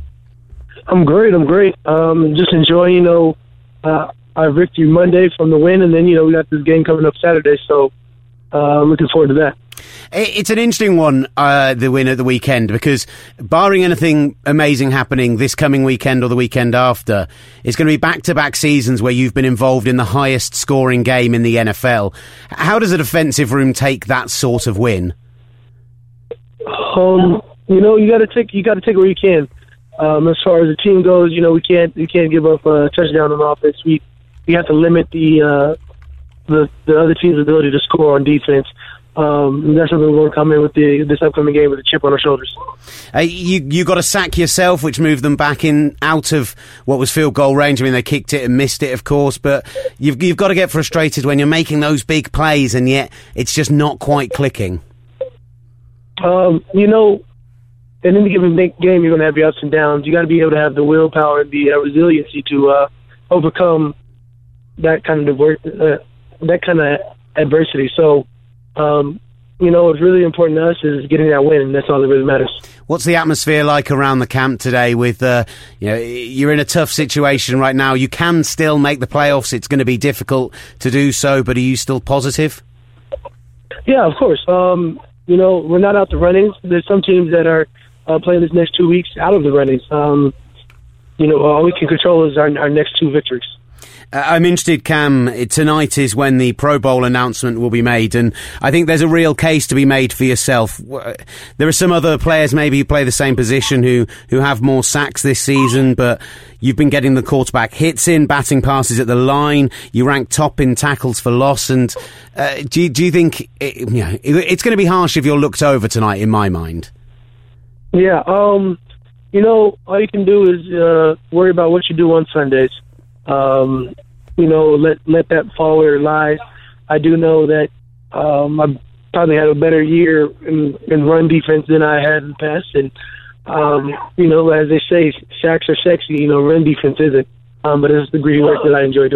I'm great. I'm great. Um, just enjoying, you know, uh, our victory Monday from the win, and then, you know, we got this game coming up Saturday, so uh, I'm looking forward to that. It's an interesting one, uh, the win at the weekend, because barring anything amazing happening this coming weekend or the weekend after, it's going to be back-to-back seasons where you've been involved in the highest scoring game in the N F L. How does a defensive room take that sort of win? Um, you know, you got to take you got to take where you can. Um, as far as the team goes, you know, we can't we can't give up a touchdown on offense. We we have to limit the uh, the the other team's ability to score on defense. Um, and that's something we're going to come in with the, this upcoming game with a chip on our shoulders. Uh, you you got a sack yourself, which moved them back in out of what was field goal range. I mean, they kicked it and missed it, of course, but you've you've got to get frustrated when you're making those big plays and yet it's just not quite clicking. Um, you know, in any given game, you're going to have your ups and downs. You got to be able to have the willpower and the uh, resiliency to uh, overcome that kind of diver- uh, that kind of adversity. So. Um, you know, what's really important to us is getting that win, and that's all that really matters. What's the atmosphere like around the camp today with, uh, you know, you're in a tough situation right now. You can still make the playoffs. It's going to be difficult to do so, but are you still positive? Yeah, of course. Um, you know, we're not out the runnings. There's some teams that are uh, playing this next two weeks out of the runnings. Um, you know, all we can control is our, our next two victories. Uh, I'm interested, Cam, tonight is when the Pro Bowl announcement will be made, and I think there's a real case to be made for yourself. There are some other players maybe who play the same position who, who have more sacks this season, but you've been getting the quarterback hits in, batting passes at the line, you rank top in tackles for loss, and uh, do, you, do you think it, you know, it, it's going to be harsh if you're looked over tonight, in my mind? Yeah, um, you know, all you can do is uh, worry about what you do on Sundays. Um, you know, let let that fall where it lies. I do know that um, I've probably had a better year in, in run defense than I had in the past. And, um, you know, as they say, sacks are sexy. You know, run defense isn't. Um, but it's the gritty work that I enjoy doing.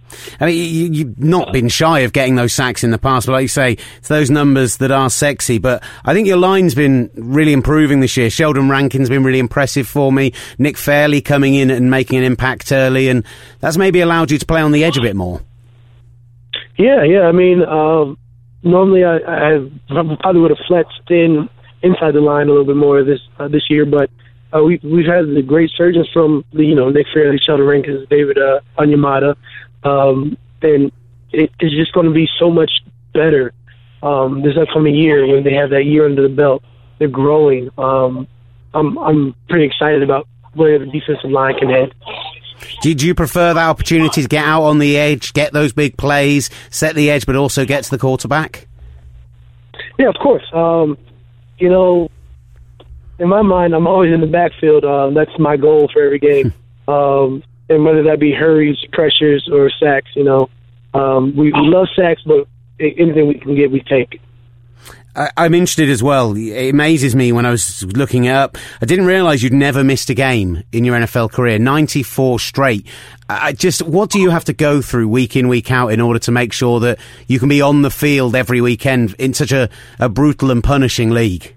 I mean, you, you've not been shy of getting those sacks in the past, but like you say, it's those numbers that are sexy. But I think your line's been really improving this year. Sheldon Rankin's been really impressive for me. Nick Fairley coming in and making an impact early, and that's maybe allowed you to play on the edge a bit more. Yeah, yeah. I mean, um, normally I, I probably would have flexed in inside the line a little bit more this uh, this year, but uh, we, we've had the great surgeons from the, you know, Nick Fairley, Sheldon Rankins, David uh, Onyemata. Um, and it is just going to be so much better um, this upcoming year when they have that year under the belt. They're growing. Um, I'm I'm pretty excited about where the defensive line can head. Do, do you prefer that opportunity to get out on the edge, get those big plays, set the edge, but also get to the quarterback? Yeah, of course. Um, you know, in my mind, I'm always in the backfield. Uh, that's my goal for every game. um, and whether that be hurries, pressures, or sacks, you know, um, we, we love sacks, but anything we can get, we take. I, I'm interested as well. It amazes me when I was looking it up. I didn't realise you'd never missed a game in your N F L career. ninety-four straight. I just, what do you have to go through week in, week out in order to make sure that you can be on the field every weekend in such a, a brutal and punishing league?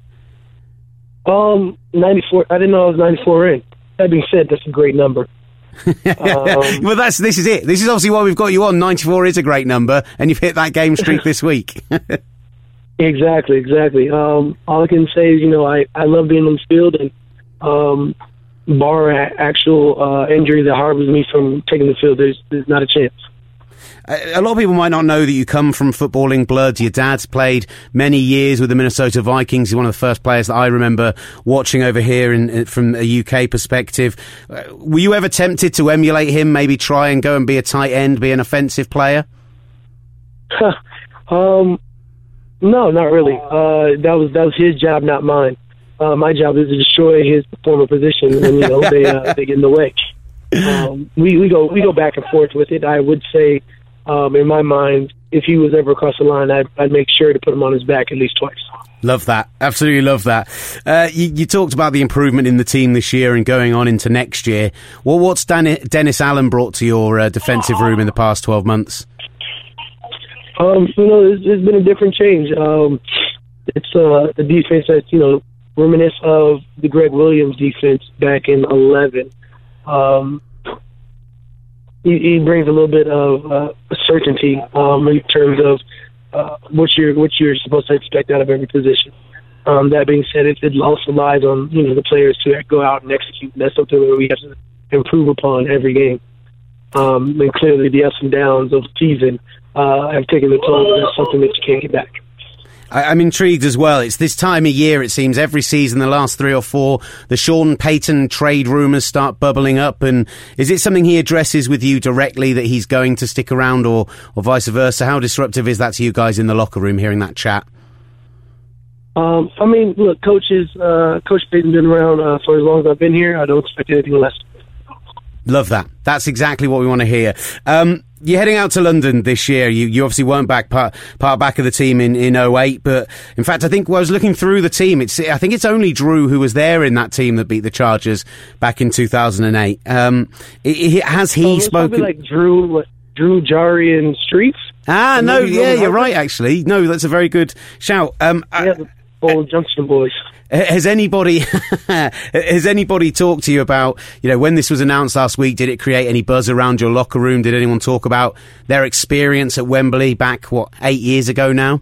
Um, ninety-four. I didn't know I was ninety-four in. That being said, that's a great number. um, well, that's this is it. This is obviously why we've got you on. ninety-four is a great number, and you've hit that game streak this week. Exactly, exactly. Um, all I can say is, you know, I, I love being on the field, and um, bar a- actual uh, injury that harbors me from taking the field, there's, there's not a chance. A lot of people might not know that you come from footballing blood. Your dad's played many years with the Minnesota Vikings. He's one of the first players that I remember watching over here in, from a U K perspective. Uh, were you ever tempted to emulate him, maybe try and go and be a tight end, be an offensive player? um, no, not really. Uh, that was that was his job, not mine. Uh, my job is to destroy his former position, and you know they uh, they get in the way. Um, we we go we go back and forth with it. I would say. Um, in my mind, if he was ever across the line, I'd, I'd make sure to put him on his back at least twice. Love that. Absolutely love that. Uh, you, you talked about the improvement in the team this year and going on into next year. Well, what's Dan- Dennis Allen brought to your uh, defensive room in the past twelve months? Um, you know, there's, there's been a different change. Um, it's uh, the defense that's, you know, reminiscent of the Greg Williams defense back in eleven. Um He, he brings a little bit of uh, certainty um, in terms of uh, what you're what you're supposed to expect out of every position. Um, that being said, it, it also lies on you know the players to go out and execute. That's something that we have to improve upon every game. Um, and clearly, the ups and downs of the season uh, have taken the toll. That's something that you can't get back. I'm intrigued as well. It's this time of year, it seems, every season, the last three or four, the Sean Payton trade rumours start bubbling up. And is it something he addresses with you directly that he's going to stick around, or, or vice versa? How disruptive is that to you guys in the locker room, hearing that chat? Um, I mean, look, coaches, uh, Coach Payton's been around uh, for as long as I've been here. I don't expect anything less. Love that. That's exactly what we want to hear. Um, you're heading out to London this year. You, you obviously weren't back part, part back of the team in, in oh eight, but in fact, I think when I was looking through the team, it's, I think it's only Drew who was there in that team that beat the Chargers back in two thousand eight. Um, it, it, has he oh, spoken? Like Drew, what, Drew, Jari, and Streets? Ah, and no, yeah, you're right, actually. No, that's a very good shout. Um, yeah, the old Junction boys. Has anybody has anybody talked to you about, you know, when this was announced last week, did it create any buzz around your locker room? Did anyone talk about their experience at Wembley back, what, eight years ago now?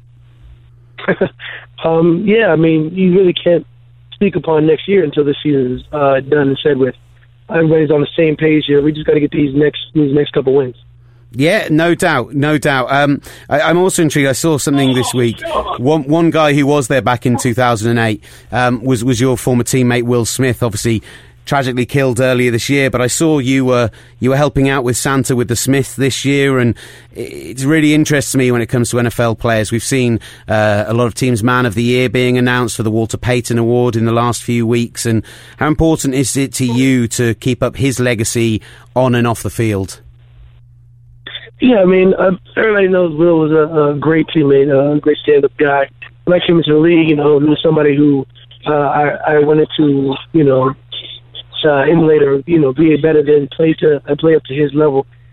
um, yeah, I mean, you really can't speak upon next year until the season's uh, done and said with. Everybody's on the same page here. We just got to get these next these next couple wins. Yeah, no doubt, no doubt. Um, I, I'm also intrigued. I saw something this week. One one guy who was there back in two thousand eight um, was was your former teammate Will Smith. Obviously, tragically killed earlier this year. But I saw you were you were helping out with Santa with the Smiths this year, and it really interests me when it comes to N F L players. We've seen uh, a lot of teams' Man of the Year being announced for the Walter Payton Award in the last few weeks. And how important is it to you to keep up his legacy on and off the field? Yeah, I mean, uh, everybody knows Will was a, a great teammate, a great stand-up guy. When I came into the league, you know, he was somebody who uh, I, I wanted to, you know, uh, emulate or, you know, be better than play to uh, play up to his level.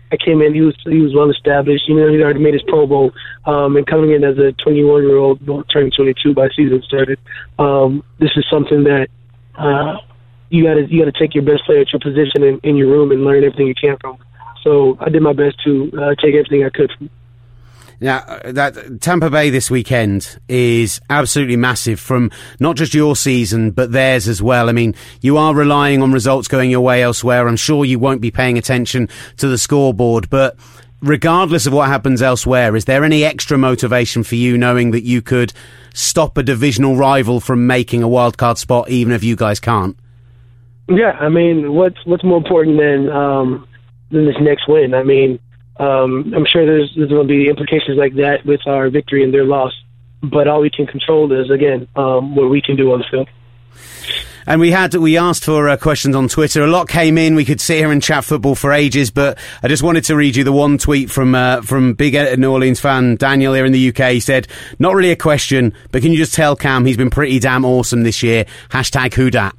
I came in, he was he was well established. You know, he already made his Pro Bowl, um, and coming in as a twenty-one year old, turning twenty-two by season started. Um, this is something that uh, you got to you got to take your best player at your position in, in your room and learn everything you can from. So I did my best to uh, take everything I could from. Now, that Tampa Bay this weekend is absolutely massive from not just your season, but theirs as well. I mean, you are relying on results going your way elsewhere. I'm sure you won't be paying attention to the scoreboard, but regardless of what happens elsewhere, is there any extra motivation for you knowing that you could stop a divisional rival from making a wildcard spot, even if you guys can't? Yeah, I mean, what's, what's more important than, um, than this next win? I mean, Um, I'm sure there's, there's going to be implications like that with our victory and their loss. But all we can control is, again, um, what we can do on the field. And we had we asked for uh, questions on Twitter. A lot came in. We could sit here and chat football for ages, but I just wanted to read you the one tweet from uh, from big New Orleans fan Daniel here in the U K. He said, "Not really a question, but can you just tell Cam he's been pretty damn awesome this year? Hashtag who dat."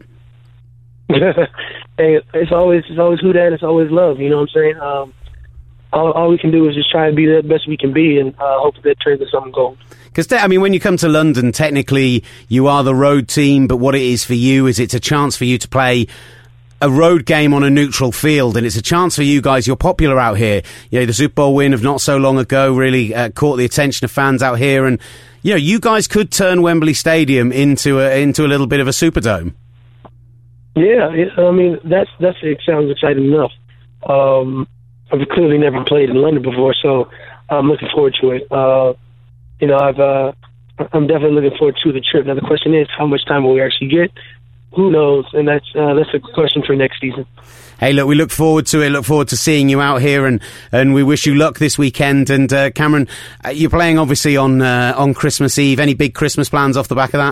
Hey, it's always it's always who dat. It's always love. You know what I'm saying? Um, All, all we can do is just try and be the best we can be, and uh, hope that turns into something gold. Because, I mean, when you come to London, technically you are the road team, but what it is for you is it's a chance for you to play a road game on a neutral field, and it's a chance for you guys. You're popular out here. You know, the Super Bowl win of not so long ago really uh, caught the attention of fans out here, and you know, you guys could turn Wembley Stadium into a into a little bit of a Superdome. Yeah, it, I mean that's that's it sounds exciting enough. Um, I've clearly never played in London before, so I'm looking forward to it. Uh, you know, I've uh, I'm definitely looking forward to the trip. Now the question is, how much time will we actually get? Who knows? And that's uh, that's a question for next season. Hey, look, we look forward to it. Look forward to seeing you out here, and, and we wish you luck this weekend. And uh, Cameron, uh, you're playing obviously on uh, on Christmas Eve. Any big Christmas plans off the back of that?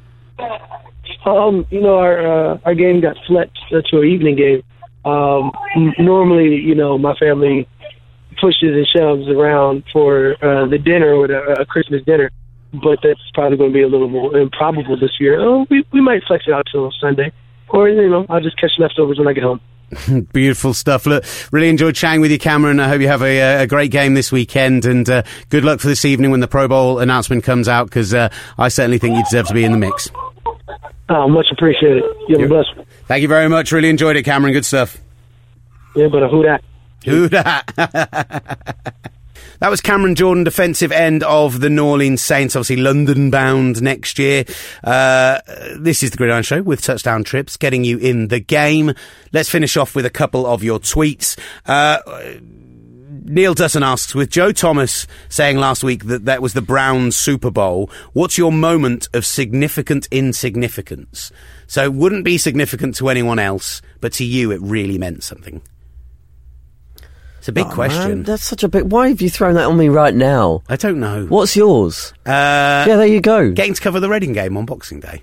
Um, you know, our uh, our game got flexed to an evening game. Um, n- normally, you know, my family pushes and shoves around for uh, the dinner or the uh, Christmas dinner, but that's probably going to be a little more improbable this year. Oh, we we might flex it out till Sunday, or you know, I'll just catch leftovers when I get home. Beautiful stuff. Look, really enjoyed chatting with you, Cameron. I hope you have a, a great game this weekend, and uh, good luck for this evening when the Pro Bowl announcement comes out, because uh, I certainly think you deserve to be in the mix. Oh, much appreciated. You have a blessed one. Thank you very much. Really enjoyed it, Cameron. Good stuff. Yeah, but uh, who that? Who that? That was Cameron Jordan, defensive end of the New Orleans Saints, obviously London-bound next year. Uh, this is the Gridiron Show with Touchdown Trips, getting you in the game. Let's finish off with a couple of your tweets. Uh, Neil Dutton asks, with Joe Thomas saying last week that that was the Browns Super Bowl, what's your moment of significant insignificance? So it wouldn't be significant to anyone else, but to you it really meant something. It's a big oh, question. Man, that's such a big... Why have you thrown that on me right now? I don't know. What's yours? Uh, yeah, there you go. Getting to cover the Reading game on Boxing Day.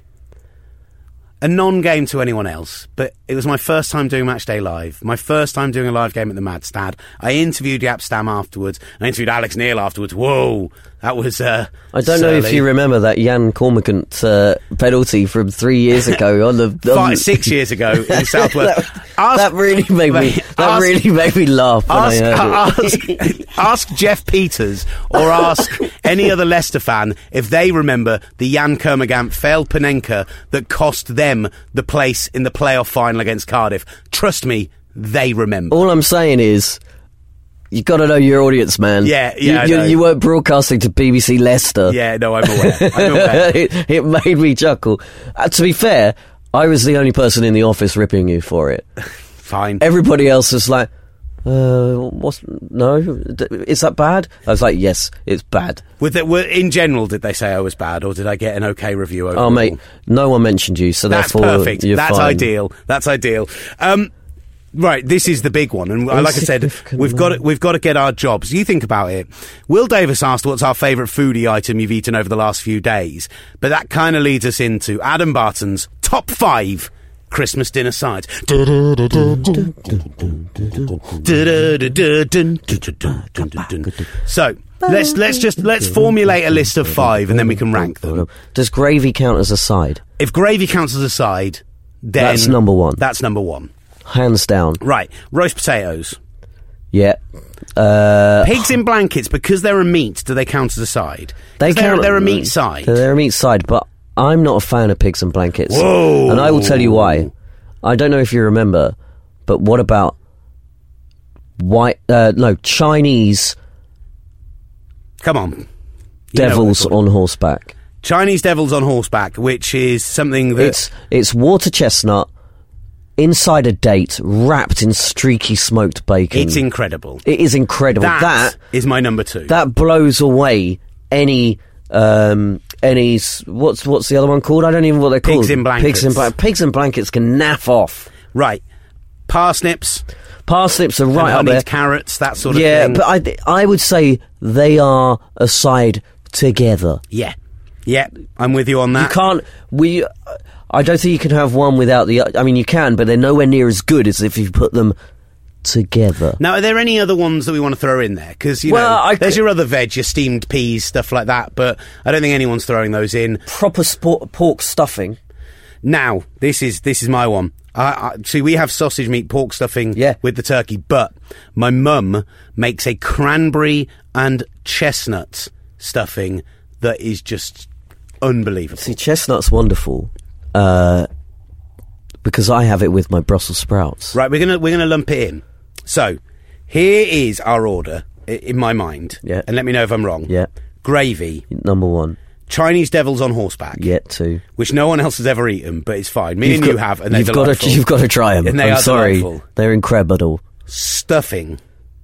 A non-game to anyone else, but it was my first time doing Matchday Live. My first time doing a live game at the Mad Stad. I interviewed Jaap Stam afterwards. I interviewed Alex Neil afterwards. Whoa, that was uh, I don't surly. know if you remember that Jan Cormicant uh, penalty from three years ago on the on Five, six years ago in Southwest. that, ask, that really made me. That ask, really made me laugh when ask, I heard it. Ask, ask Jeff Peters or ask any other Leicester fan if they remember the Jan Kermagant failed Panenka that cost them the place in the playoff final against Cardiff. Trust me, they remember. All I'm saying is, you got to know your audience, man. Yeah, yeah. You, you, you weren't broadcasting to B B C Leicester. Yeah, no, I'm aware. I'm aware. it, it made me chuckle. Uh, to be fair, I was the only person in the office ripping you for it. Fine. Everybody else was like, uh, what's, no, is that bad? I was like, yes, it's bad. With it, were, in general, did they say I was bad, or did I get an okay review overall? Oh, mate, no one mentioned you, so that's therefore perfect. you're That's fine. ideal. That's ideal. Um, right, this is the big one, and like I said, we've got to, we've got to get our jobs. You think about it. Will Davis asked, "What's our favourite foodie item you've eaten over the last few days?" But that kind of leads us into Adam Barton's top five Christmas dinner sides. So let's let's just let's formulate a list of five, and then we can rank them. Does gravy count as a side? If gravy counts as a side, then That's number one. That's number one. Hands down. Right, roast potatoes. Yeah. Uh, Pigs in blankets, because they're a meat, do they count as a side? they they're, count- they're a meat side. They're a meat side, but I'm not a fan of pigs in blankets. Whoa. And I will tell you why. I don't know if you remember, but what about white? Uh, no, Chinese Come on. You know what devils they're called. on horseback. Chinese devils on horseback, which is something that... It's it's water chestnut inside a date, wrapped in streaky smoked bacon. It's incredible. It is incredible. That, That is my number two. that blows away any um any s- what's what's the other one called? I don't even know what they're Pigs called. in blankets. Pigs in bla- pigs in blankets can naff off. Right. Parsnips, Parsnips are and right up honeyed there. carrots, that sort of Yeah, thing. but I I would say they are a side together. Yeah. Yeah, I'm with you on that. You can't. We. I don't think you can have one without the. o- I mean, you can, but they're nowhere near as good as if you put them together. Now, are there any other ones that we want to throw in there? Because, you Well, know, I there's c- your other veg, your steamed peas, stuff like that, but I don't think anyone's throwing those in. Proper sport, pork stuffing. Now, this is this is my one. I, I, see, we have sausage meat, pork stuffing Yeah. with the turkey, but my mum makes a cranberry and chestnut stuffing that is just unbelievable. See, chestnut's wonderful, uh, because I have it with my Brussels sprouts. Right, we're gonna we're gonna lump it in. So, here is our order i- in my mind. Yeah. And let me know if I'm wrong. Yeah, Gravy, number one. Chinese devils on horseback. Yet two. Which no one else has ever eaten, but it's fine. Me You've and got- you have, and they're you've got delightful. to you've got to try them. And they I'm are sorry, delightful. they're incredible. Stuffing.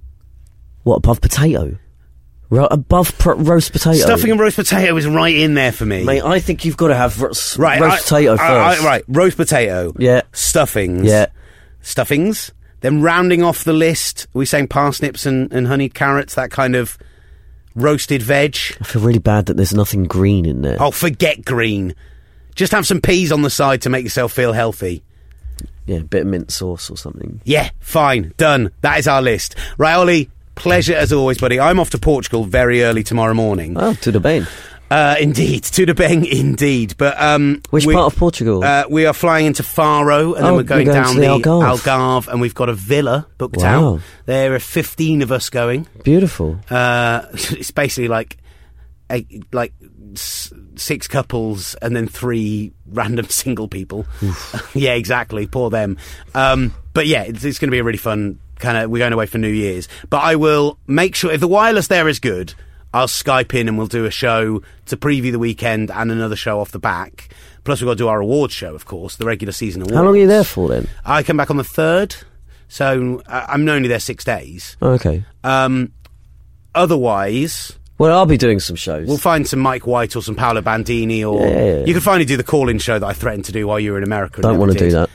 What above potato? Ro- above pr- roast potato. Stuffing and roast potato is right in there for me. Mate, I think you've got to have ro- s- right, roast I- potato I- first. I- right, roast potato. Yeah. Stuffings. Yeah. Stuffings. Then rounding off the list, are we saying parsnips and, and honeyed carrots, that kind of roasted veg? I feel really bad that there's nothing green in there. Oh, forget green. Just have some peas on the side to make yourself feel healthy. Yeah, a bit of mint sauce or something. Yeah, fine, done. That is our list. Right, Ollie, pleasure as always, buddy. I'm off to Portugal very early tomorrow morning. Oh, to the Bain. Uh, indeed, to the bang, indeed. But um, Which we, part of Portugal? Uh, we are flying into Faro, and then Oh, we're going you're going down to the the Algarve. Algarve, and we've got a villa booked Wow. out. There are fifteen of us going. Beautiful. Uh, it's basically like eight, like s- six couples and then three random single people. Yeah, exactly. Poor them. Um, but yeah, it's, it's going to be a really fun kind of. We're going away for New Year's, but I will make sure if the wireless there is good, I'll Skype in and we'll do a show to preview the weekend and another show off the back. Plus, we've got to do our awards show, of course, the regular season awards. How long are you there for then? I come back on the third, so uh, I'm only there six days. Oh, okay. Um, otherwise, Well, I'll be doing some shows. we'll find some Mike White or some Paolo Bandini, or Yeah, yeah, yeah. you can finally do the call-in show that I threatened to do while you were in America. and Don't never want to do did.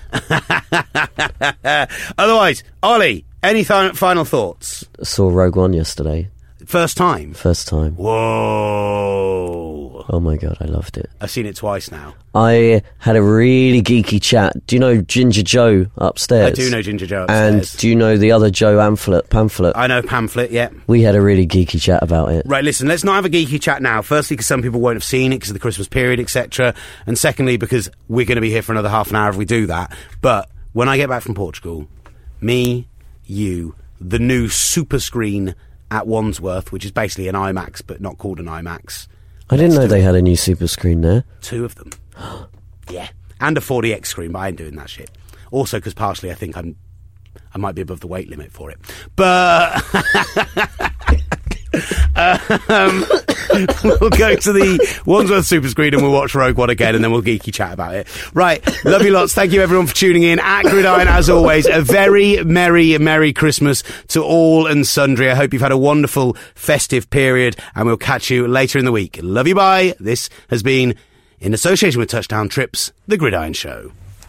that. Otherwise, Ollie, any th- final thoughts? Saw Rogue One yesterday. First time? First time. Whoa. Oh my god, I loved it. I've seen it twice now. I had a really geeky chat. Do you know Ginger Joe upstairs? I do know Ginger Joe And upstairs. do you know the other Joe Pamphlet? Pamphlet. I know Pamphlet, yeah. We had a really geeky chat about it. Right, listen, let's not have a geeky chat now. Firstly, because some people won't have seen it because of the Christmas period, et cetera. And secondly, because we're going to be here for another half an hour if we do that. But when I get back from Portugal, me, you, the new super screen at Wandsworth, which is basically an IMAX, but not called an IMAX. I didn't Let's know do they it. had a new super screen there. Two of them. Yeah. And a four D X screen, but I ain't doing that shit. Also, because partially I think I'm, I might be above the weight limit for it. But um, we'll go to the Wandsworth Super Screen and we'll watch Rogue One again, and then we'll geeky chat about it. Right. Love you lots. Thank you everyone for tuning in. At Gridiron, as always, a very merry, merry Christmas to all and sundry. I hope you've had a wonderful festive period, and we'll catch you later in the week. Love you, bye. This has been, in association with Touchdown Trips, The Gridiron Show.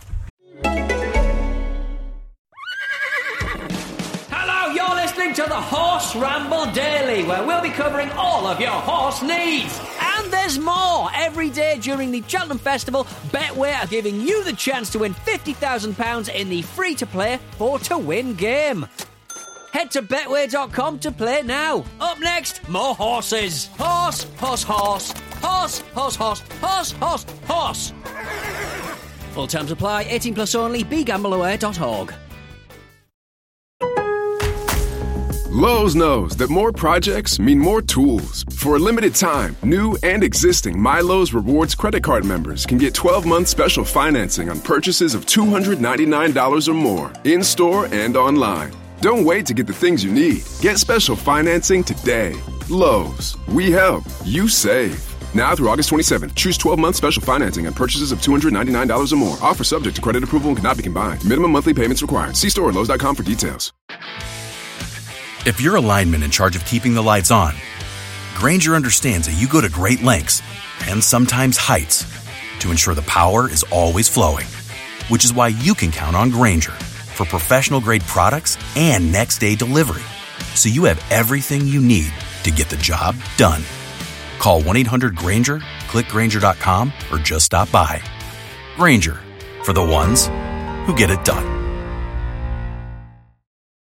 Hello, you're listening to the Horse Ramble Daily, where we'll be covering all of your horse needs. And there's more. Every day during the Cheltenham Festival, Betway are giving you the chance to win fifty thousand pounds in the free-to-play four to win game. Head to betway dot com to play now. Up next, more horses. Horse, horse, horse. Horse, horse, horse, horse, horse, horse. Full terms apply, eighteen plus only, be gamble aware dot org. Lowe's knows that more projects mean more tools. For a limited time, new and existing MyLowe's Rewards credit card members can get twelve-month special financing on purchases of two hundred ninety-nine dollars or more, in-store and online. Don't wait to get the things you need. Get special financing today. Lowe's. We help. You save. Now through August twenty-seventh, choose twelve-month special financing on purchases of two hundred ninety-nine dollars or more. Offer subject to credit approval and cannot be combined. Minimum monthly payments required. See store at Lowe's dot com for details. If you're a lineman in charge of keeping the lights on, Grainger understands that you go to great lengths, and sometimes heights, to ensure the power is always flowing. Which is why you can count on Grainger for professional-grade products and next-day delivery, so you have everything you need to get the job done. Call one eight hundred Grainger, click Grainger dot com, or just stop by. Grainger, for the ones who get it done.